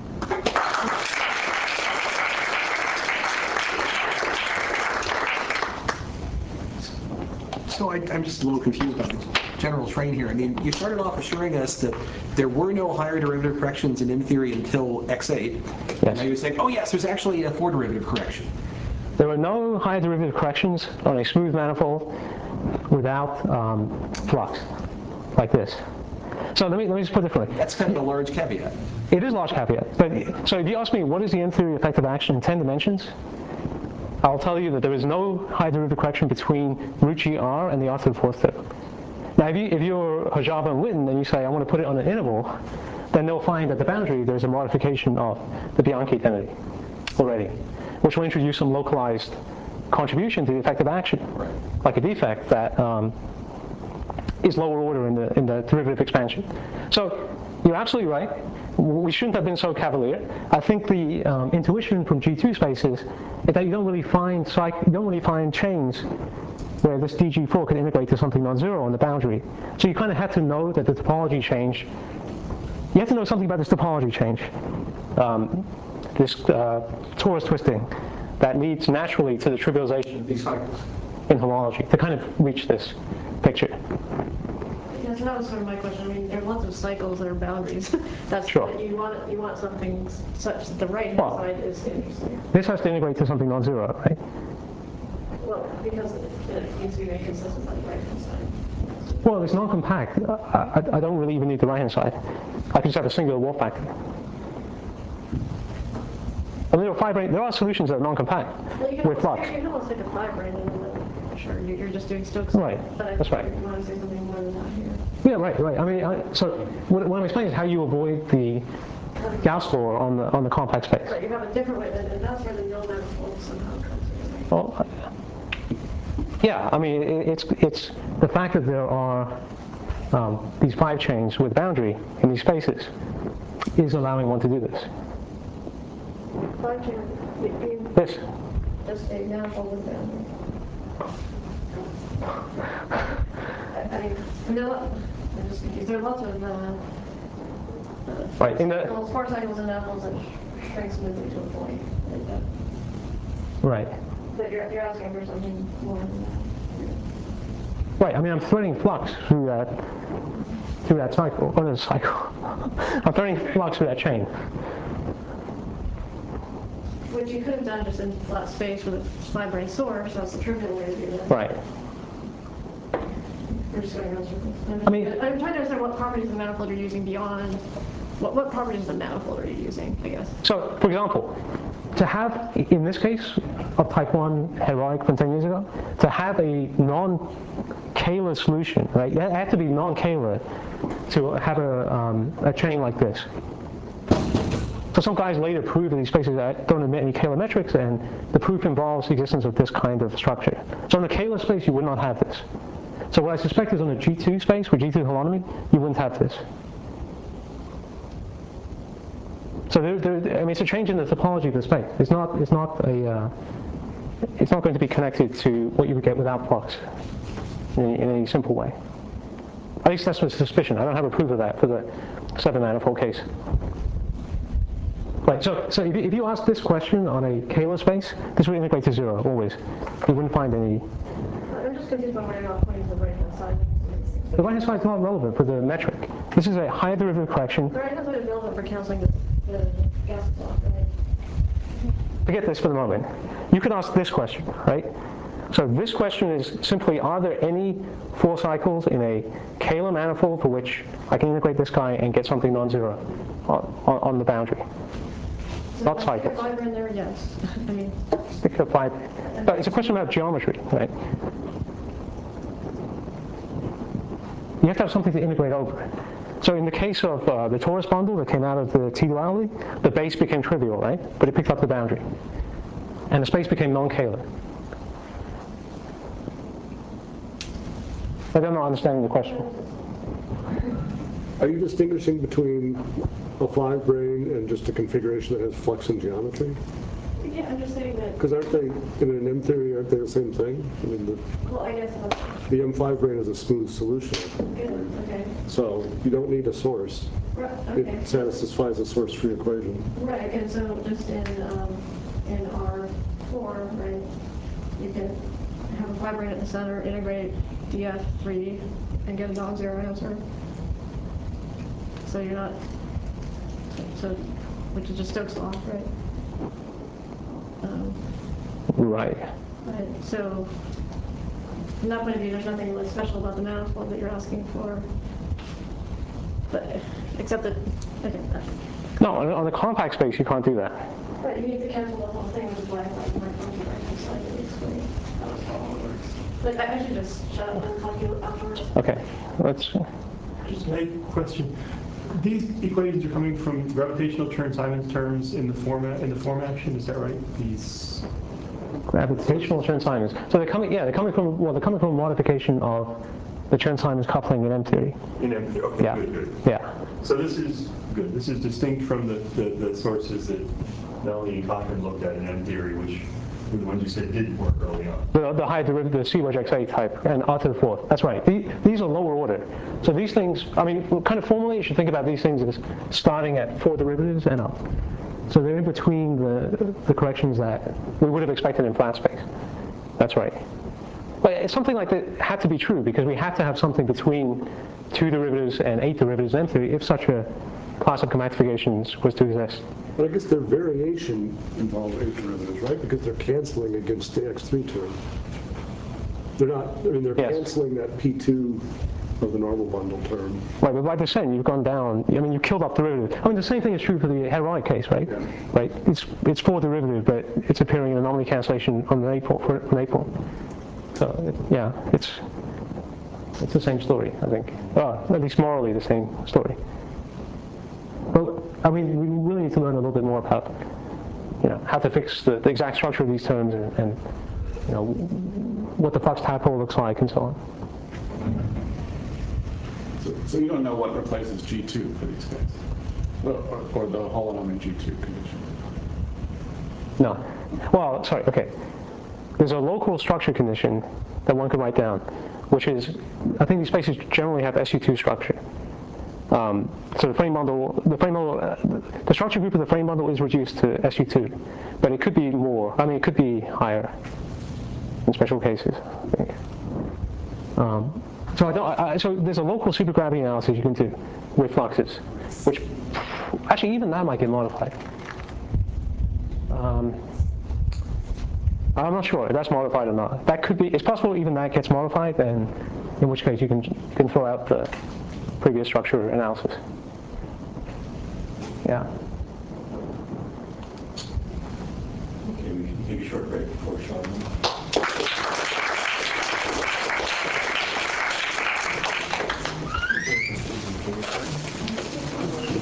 So I'm just a little confused about the general train here. I mean, you started off assuring us that there were no higher derivative corrections in M-theory until X8. Yes. And now you're saying, oh yes, there's actually a 4 derivative correction. There were no higher derivative corrections on a smooth manifold without flux, like this. So let me just put it differently. That's kind of a large caveat. It is a large caveat. But so if you ask me what is the M-theory effective action in 10 dimensions, I'll tell you that there is no high derivative correction between root GR and the R to the 4th term. Now, if you're Hojava and Witten and you say, I want to put it on an interval, then they'll find at the boundary there's a modification of the Bianchi identity already, which will introduce some localized contribution to the effective action, like a defect that is lower order in the derivative expansion. So you're absolutely right. We shouldn't have been so cavalier. I think the intuition from G2 spaces is that you don't really find chains where this DG4 can integrate to something non-zero on the boundary. So you kind of have to know that the topology change. You have to know something about this topology change, this torus twisting that leads naturally to the trivialization of these cycles in homology to kind of reach this picture. Yeah, so that was sort of my question. I mean, there are lots of cycles that are boundaries. That's sure. You want something such that the right-hand side is interesting. This has to integrate to something non-zero, right? Well, because it needs to be made consistent on the right-hand side. Well, it's non-compact. I don't really even need the right-hand side. I can just have a singular warp factor. I mean, there are solutions that are non-compact with flux. You can almost take a 5 brain and then, sure, you're just doing Stokes. Right, that's right. You want to say something more than that here. Yeah, right. I mean, so what I'm explaining is how you avoid the Gauss law on the compact space. Right, you have a different way, and that's where the null manifold somehow comes in. Well, yeah, I mean, it's the fact that there are these 5 chains with boundary in these spaces is allowing one to do this. 5 chains? This. Just a manifold with boundary. I mean, there are lots of right, four cycles and apples that shrink smoothly to a point. Like that. Right. But you're asking for something more than that. Right, I mean, I'm threading flux through that cycle, or the cycle. I'm threading flux through that chain. Which you could have done just in flat space with a fine-grained source. That's the trivial way to do that. Right. We're just going around circles. I'm trying to understand what properties of the manifold you're using beyond. What properties of the manifold are you using, I guess? So, for example, to have, in this case, of type 1 heroic from 10 years ago, to have a non-Kähler solution, right? It had to be non-Kähler to have a chain like this. So some guys later proved that these spaces don't emit any Kähler metrics, and the proof involves the existence of this kind of structure. So in a Kähler space, you would not have this. So what I suspect is on a G2 space, with G2 holonomy, you wouldn't have this. So I mean, it's a change in the topology of the space. It's not going to be connected to what you would get without flux in any simple way. At least that's my suspicion. I don't have a proof of that for the 7 manifold case. Right. So if you ask this question on a Kähler space, this would integrate to 0 always. You wouldn't find any. I'm just confused by why you're not pointing to the right-hand side. The right-hand side is not relevant for the metric. This is a higher derivative correction. The right-hand side is relevant for canceling the gas block, right? Forget this for the moment. You could ask this question, right? So this question is simply, are there any 4 cycles in a Kähler manifold for which I can integrate this guy and get something non-zero on the boundary? So Not if I cycles. stick a fiber in there, yes. I mean, Stick a five. No, it's a question about geometry, right? You have to have something to integrate over. So in the case of the torus bundle that came out of the T-duality, the base became trivial, right? But it picked up the boundary. And the space became non-Kähler. Maybe I'm not understanding the question. Are you distinguishing between a 5-brane and just a configuration that has flux and geometry? yeah, I'm just saying that. Because aren't they, in an M theory, aren't they the same thing? I mean, Well, I guess that's the M5 brane is a smooth solution. good. Okay. So you don't need a source. Right. Okay. It satisfies a source-free equation. Right, and so just in R4, right, you can have a fibrate at the center, integrate DF3, and get a non-zero answer. So you're not, which is just Stokes' law, right? Right. Right. So from that point of view, there's nothing really special about the manifold that you're asking for, but except that, okay. No, on the compact space, you can't do that. Right, you need to cancel the whole thing, which is why I thought you might want to right side to explain how this all works. But I should just shut up and talk to you afterwards. Okay, let's. Just a question. These equations are coming from gravitational Chern-Simons terms in the form action. Is that right? These Gravitational Chern-Simons. So they're coming from a modification of the Chern-Simons coupling in M theory. in M theory. Okay, Yeah. good. Yeah. So this is good. This is distinct from the sources that Melanie and Cochrane looked at in M theory, which were the ones you said didn't work early on. The high derivative, the C wedge XA type, and R to the 4th. That's right. These are lower order. So these things, I mean, kind of formally, you should think about these things as starting at 4 derivatives and up. So they're in between the corrections that we would have expected in flat space. That's right. But it's something like that had to be true because we had to have something between 2 derivatives and 8 derivatives in M theory if such a class of commactifications was to exist. But I guess their variation involves 8 derivatives, right? Because they're canceling against the X3 term. They're not, I mean, they're Yes. canceling that P2 of the normal bundle term. Right, but by descent, you've gone down. I mean, you killed off derivative. I mean, the same thing is true for the heroic case, right? Yeah. Right. It's 4 derivative, but it's appearing in anomaly cancellation on the 8 pole. So yeah, it's the same story, I think. At least morally, the same story. But I mean, we really need to learn a little bit more about, how to fix the exact structure of these terms and what the flux tadpole looks like and so on. So you don't know what replaces G2 for these guys? Or the holonomic G2 condition? No. Well, sorry, okay. There's a local structure condition that one could write down, which is, I think these spaces generally have SU2 structure. So the frame bundle, the structure group of the frame bundle is reduced to SU2, but it could be more. I mean, it could be higher in special cases, I think. So there's a local supergravity analysis you can do with fluxes, which actually even that might get modified. I'm not sure if that's modified or not. That could be, it's possible even that gets modified, and in which case you can throw out the previous structure analysis. Yeah. Okay, we can take a short break before Sean.